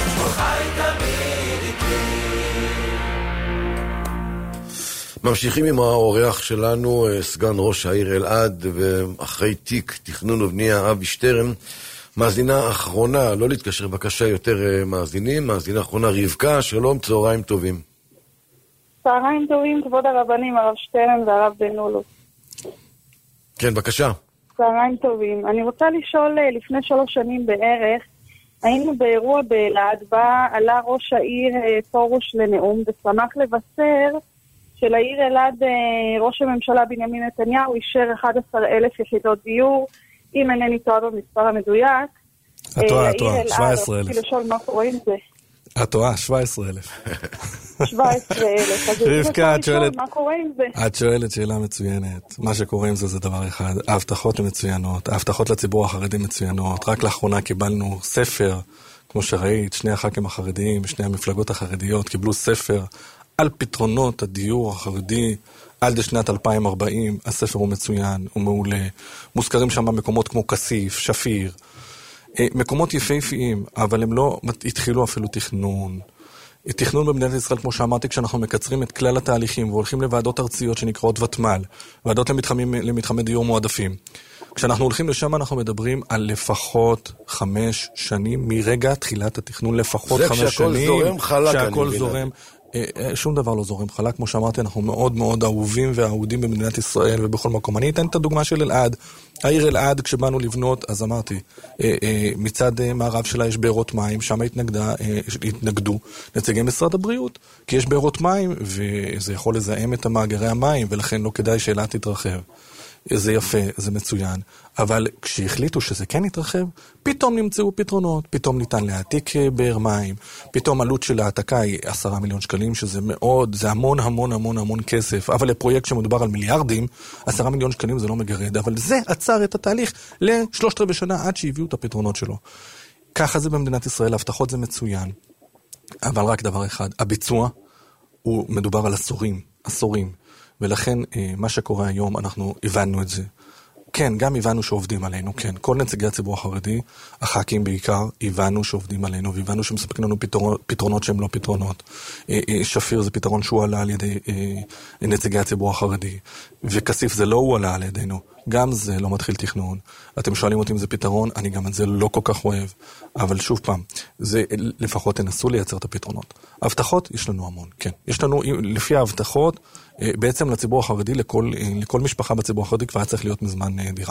ממשיכים עם האורח שלנו, סגן ראש העיר אלעד, ואחרי תיק תכנון ובנייה אבי שטרן. מאזינה אחרונה, לא להתקשר בבקשה יותר מאזינים, מאזינה אחרונה רבקה, שלום, צהריים טובים. צהריים טובים, כבוד הרבנים, הרב שטרן והרב בן לולו. כן, בבקשה. צהריים טובים. אני רוצה לשאול, לפני שלוש שנים בערך, היינו באירוע באלעד, בה עלה ראש העיר פרוש לנאום, ושמח לבשר שלעיר אלעד ראש הממשלה בנימין נתניהו אישר אחד עשר אלף יחידות דיור, אם אינני טועה במספר המדויק. את טועה, את טועה, שבע עשרה אלף. רציתי לשאול מה קורה עם זה. את טועה, שבע עשרה אלף. שבע עשרה אלף. אז רבקה, את שואלת... מה קורה עם זה? את שואלת שאלה מצוינת. מה שקורה עם זה זה דבר אחד. ההבטחות הן מצוינות, ההבטחות לציבור החרדי מצוינות. רק לאחרונה קיבלנו ספר, כמו שראית, שני הח"כים החרדיים, שני המפלגות החרדיות קיבלו ספר על פתרונות הדיור החרדי עד לשנת אלפיים וארבעים. הספר הוא מצוין, הוא מעולה. מוזכרים שם מקומות כמו כסיף, שפיר, מקומות יפהפיים, אבל הם לא התחילו אפילו תכנון. תכנון במדינת ישראל, כמו שאמרתי, כשאנחנו מקצרים את כלל התהליכים והולכים לוועדות ארציות שנקראות ותמ"ל, ועדות למתחמים, למתחמי דיור מועדפים. כשאנחנו הולכים לשם אנחנו מדברים על לפחות חמש שנים מרגע תחילת התכנון, לפחות חמש שנים. זה כשהכל זורם חלק, כשהכל זורם. שום דבר לא זורם חלק, כמו שאמרתי, אנחנו מאוד מאוד אהובים ואהודים במדינת ישראל ובכל מקום. אני אתן את הדוגמה של אלעד. העיר אלעד, כשבאנו לבנות, אז אמרתי, מצד מערב שלה יש בארות מים, שם התנגדו נציגי משרד הבריאות, כי יש בארות מים וזה יכול לזהם את מאגרי המים, ולכן לא כדאי שאלעד תתרחב. זה יפה, זה מצוין, אבל כשהחליטו שזה כן יתרחב, פתאום נמצאו פתרונות, פתאום ניתן להעתיק באר מים, פתאום עלות של העתקה היא עשרה מיליון שקלים, שזה מאוד, זה המון המון המון המון כסף, אבל לפרויקט שמדובר על מיליארדים, עשרה מיליון שקלים זה לא מגרד, אבל זה עצר את התהליך לשלושת רבעי שנה עד שהביאו את הפתרונות שלו. ככה זה במדינת ישראל, ההבטחות זה מצוין, אבל רק דבר אחד, הביצוע הוא מדובר על עשורים. עשורים. ולכן מה שקורה היום, אנחנו הבנו את זה. כן, גם הבנו שעובדים עלינו, כן. כל נציגי הציבור החרדי, הח"כים בעיקר, הבנו שעובדים עלינו, והבנו שמספקים לנו פתרונות, פתרונות שהם לא פתרונות. שפיר זה פתרון שהוא עלה על ידי נציגי הציבור החרדי, וכסיף זה לא הוא עלה על ידינו. גם זה לא מתחיל תכנון. אתם שואלים אותי אם זה פתרון, אני גם את זה לא כל כך אוהב. אבל שוב פעם, זה לפחות תנסו לייצר את הפתרונות. הבטחות יש לנו המון, כן. יש לנו, לפי ההבטחות, בעצם לציבור החרדי, לכל, לכל משפחה בציבור החרדי כבר צריך להיות מזמן דירה.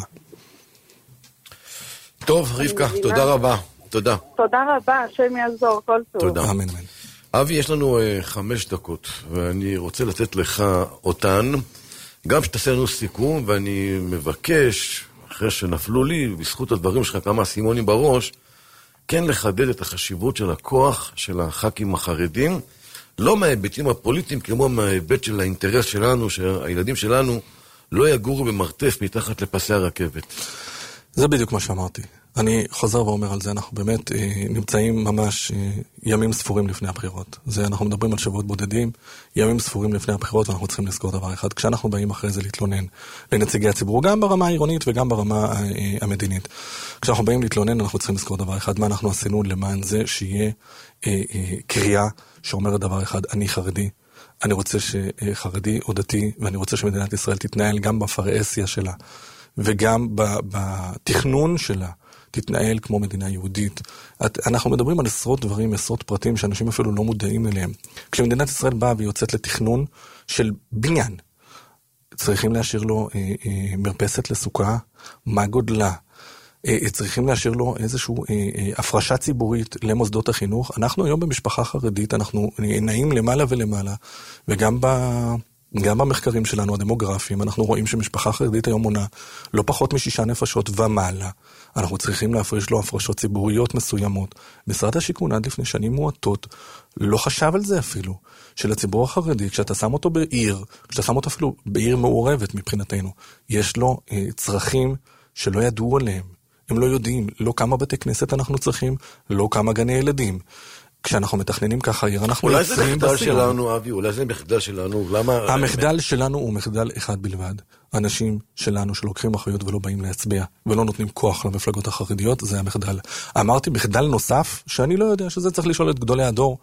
טוב, רבקה, תודה רבה. תודה. תודה רבה, השם יעזור, כל טוב. תודה. אמן, אמן. אבי, יש לנו uh, חמש דקות, ואני רוצה לתת לך אותן, גם שתעשה לנו סיכום, ואני מבקש, אחרי שנפלו לי, בזכות הדברים שלך כמה סימונים בראש, כן לחדד את החשיבות של הכוח של הח"כים החרדים, לא מההיבטים הפוליטיים, כמו מההיבט של האינטרס שלנו, שהילדים שלנו לא יגורו במרתף מתחת לפסי הרכבת. זה בדיוק מה שאמרתי. אני חוזר ואומר על זה, אנחנו באמת אה, נמצאים ממש אה, ימים ספורים לפני הבחירות. זה, אנחנו מדברים על שבועות בודדים, ימים ספורים לפני הבחירות, ואנחנו צריכים לזכור דבר אחד. כשאנחנו באים אחרי זה להתלונן לנציגי הציבור, גם ברמה העירונית וגם ברמה אה, אה, המדינית. כשאנחנו באים להתלונן, אנחנו צריכים לזכור דבר אחד, מה אנחנו עשינו למען זה שיהיה אה, אה, קריאה שאומרת דבר אחד, אני חרדי. אני רוצה שחרדי או דתי, ואני רוצה שמדינת ישראל תתנהל גם בפרהסיה שלה, וגם בתכנון שלה, תתנהל כמו מדינה יהודית. אנחנו מדברים על עשרות דברים, עשרות פרטים, שאנשים אפילו לא מודעים אליהם. כשמדינת ישראל באה ויוצאת לתכנון של בניין, צריכים להשאיר לו אה, אה, מרפסת לסוכה, מה גודלה, אה, צריכים להשאיר לו איזושהי אה, אה, הפרשה ציבורית למוסדות החינוך. אנחנו היום במשפחה חרדית, אנחנו נעים למעלה ולמעלה, וגם ב... גם במחקרים שלנו, הדמוגרפיים, אנחנו רואים שמשפחה חרדית היום מונה לא פחות משישה נפשות ומעלה. אנחנו צריכים להפריש לו הפרשות ציבוריות מסוימות. משרד השיכון עד לפני שנים מועטות לא חשב על זה אפילו, שלציבור החרדי, כשאתה שם אותו בעיר, כשאתה שם אותו אפילו בעיר מעורבת מבחינתנו, יש לו אה, צרכים שלא ידעו עליהם. הם לא יודעים, לא כמה בתי כנסת אנחנו צריכים, לא כמה גני ילדים. כשאנחנו מתכננים ככה עיר, אנחנו אולי זה מחדל שלנו, אבי, אולי זה מחדל שלנו, למה... המחדל שלנו הוא מחדל אחד בלבד. אנשים שלנו שלוקחים אחריות ולא באים להצביע, ולא נותנים כוח למפלגות החרדיות, זה המחדל. אמרתי, מחדל נוסף, שאני לא יודע שזה צריך לשאול את גדולי הדור,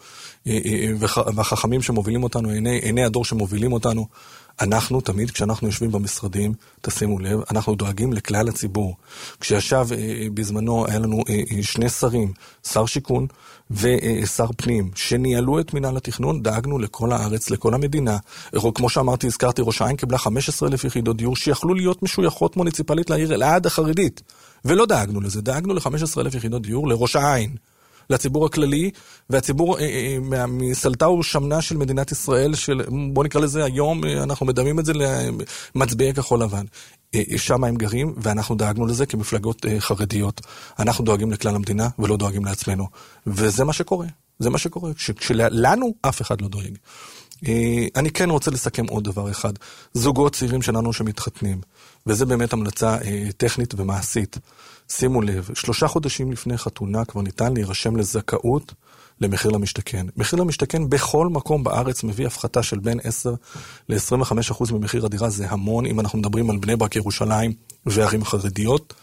והחכמים שמובילים אותנו, עיני, עיני הדור שמובילים אותנו, אנחנו תמיד, כשאנחנו יושבים במשרדים, תשימו לב, אנחנו דואגים לכלל הציבור. כשישב בזמנו, היה לנו שני שרים, שר שיכון ושר פנים, שניהלו את מינהל התכנון, דאגנו לכל הארץ, לכל המדינה. כמו שאמרתי, הזכרתי, ראש העין קיבלה חמש עשרה אלף יחידות דיור, שיכלו להיות משויכות מוניציפלית לעיר אלעד החרדית. ולא דאגנו לזה, דאגנו ל-חמש עשרה אלף יחידות דיור לראש העין. לציבור הכללי, והציבור אה, אה, מסלטה ושמנה של מדינת ישראל, של, בוא נקרא לזה היום, אה, אנחנו מדמים את זה למצביעי כחול לבן. אה, שם הם גרים, ואנחנו דאגנו לזה כמפלגות אה, חרדיות. אנחנו דואגים לכלל המדינה, ולא דואגים לעצמנו. וזה מה שקורה. זה מה שקורה. כשלנו אף אחד לא דואג. אה, אני כן רוצה לסכם עוד דבר אחד. זוגות צעירים שלנו שמתחתנים, וזה באמת המלצה אה, טכנית ומעשית. שימו לב, שלושה חודשים לפני חתונה כבר ניתן להירשם לזכאות למחיר למשתכן. מחיר למשתכן בכל מקום בארץ מביא הפחתה של בין עשר ל-עשרים וחמישה אחוז ממחיר הדירה, זה המון אם אנחנו מדברים על בני ברק, ירושלים וערים חרדיות.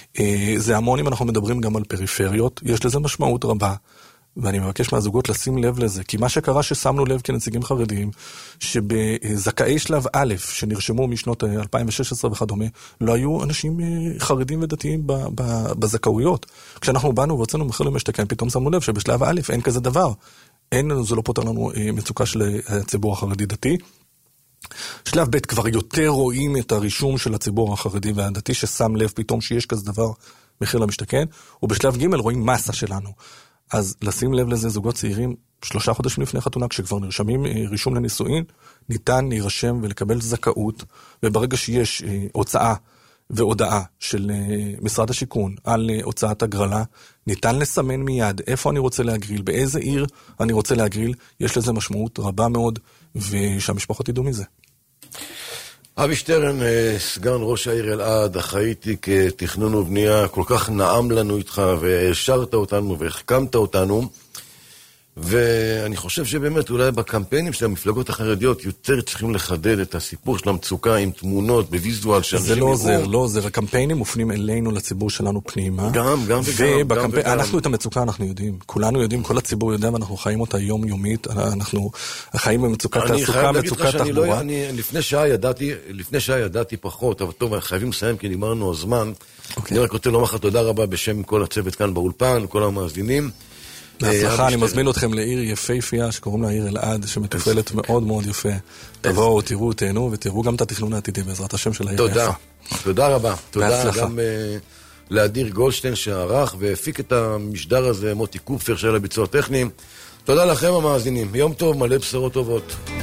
זה המון אם אנחנו מדברים גם על פריפריות, יש לזה משמעות רבה. ואני מבקש מהזוגות לשים לב לזה, כי מה שקרה ששמנו לב כנציגים חרדיים, שבזכאי שלב א', שנרשמו משנות אלפיים ושש עשרה וכדומה, לא היו אנשים חרדים ודתיים בזכאויות. כשאנחנו באנו והוצאנו מחיר למשתכן, פתאום שמנו לב שבשלב א' אין כזה דבר. אין, זה לא פותר לנו מצוקה של הציבור החרדי דתי. שלב ב' כבר יותר רואים את הרישום של הציבור החרדי והדתי, ששם לב פתאום שיש כזה דבר מחיר למשתכן, ובשלב ג' רואים מסה שלנו. אז לשים לב לזה, זוגות צעירים, שלושה חודשים לפני חתונה, כשכבר נרשמים רישום לנישואין, ניתן להירשם ולקבל זכאות, וברגע שיש הוצאה והודעה של משרד השיכון על הוצאת הגרלה, ניתן לסמן מיד איפה אני רוצה להגריל, באיזה עיר אני רוצה להגריל, יש לזה משמעות רבה מאוד, ושהמשפחות ידעו מזה. אבי שטרן, סגן ראש העיר אלעד, אחראיתי כתכנון ובנייה, כל כך נעם לנו איתך והשארת אותנו והחכמת אותנו. ואני חושב שבאמת אולי בקמפיינים של המפלגות החרדיות יותר צריכים לחדד את הסיפור של המצוקה עם תמונות בוויזואל שאנשים זה לא עוזר, לא עוזר. הקמפיינים מופנים אלינו, לציבור שלנו פנימה. גם, גם וגם. גם וגם. אנחנו את המצוקה אנחנו יודעים. כולנו יודעים, כל הציבור יודע ואנחנו חיים אותה יומיומית. אנחנו חיים במצוקת תעסוקה, מצוקת תחבורה. אני לפני שעה ידעתי, לפני שעה ידעתי פחות, אבל טוב, חייבים לסיים כי נגמרנו הזמן. אני רק רוצה לומר לך תודה רבה בשם כל הצוות כאן באולפן, כל המאזינים. להצלחה, אני מזמין אתכם לעיר יפהפייה שקוראים לה עיר אלעד, שמתופעלת מאוד מאוד יפה. תבואו, תראו, תהנו ותראו גם את התכנון העתידי בעזרת השם של העיר היפה. תודה, תודה רבה. תודה גם לאדיר גולדשטיין שערך והפיק את המשדר הזה, מוטי קופר של הביצוע הטכניים. תודה לכם המאזינים, יום טוב, מלא בשורות טובות.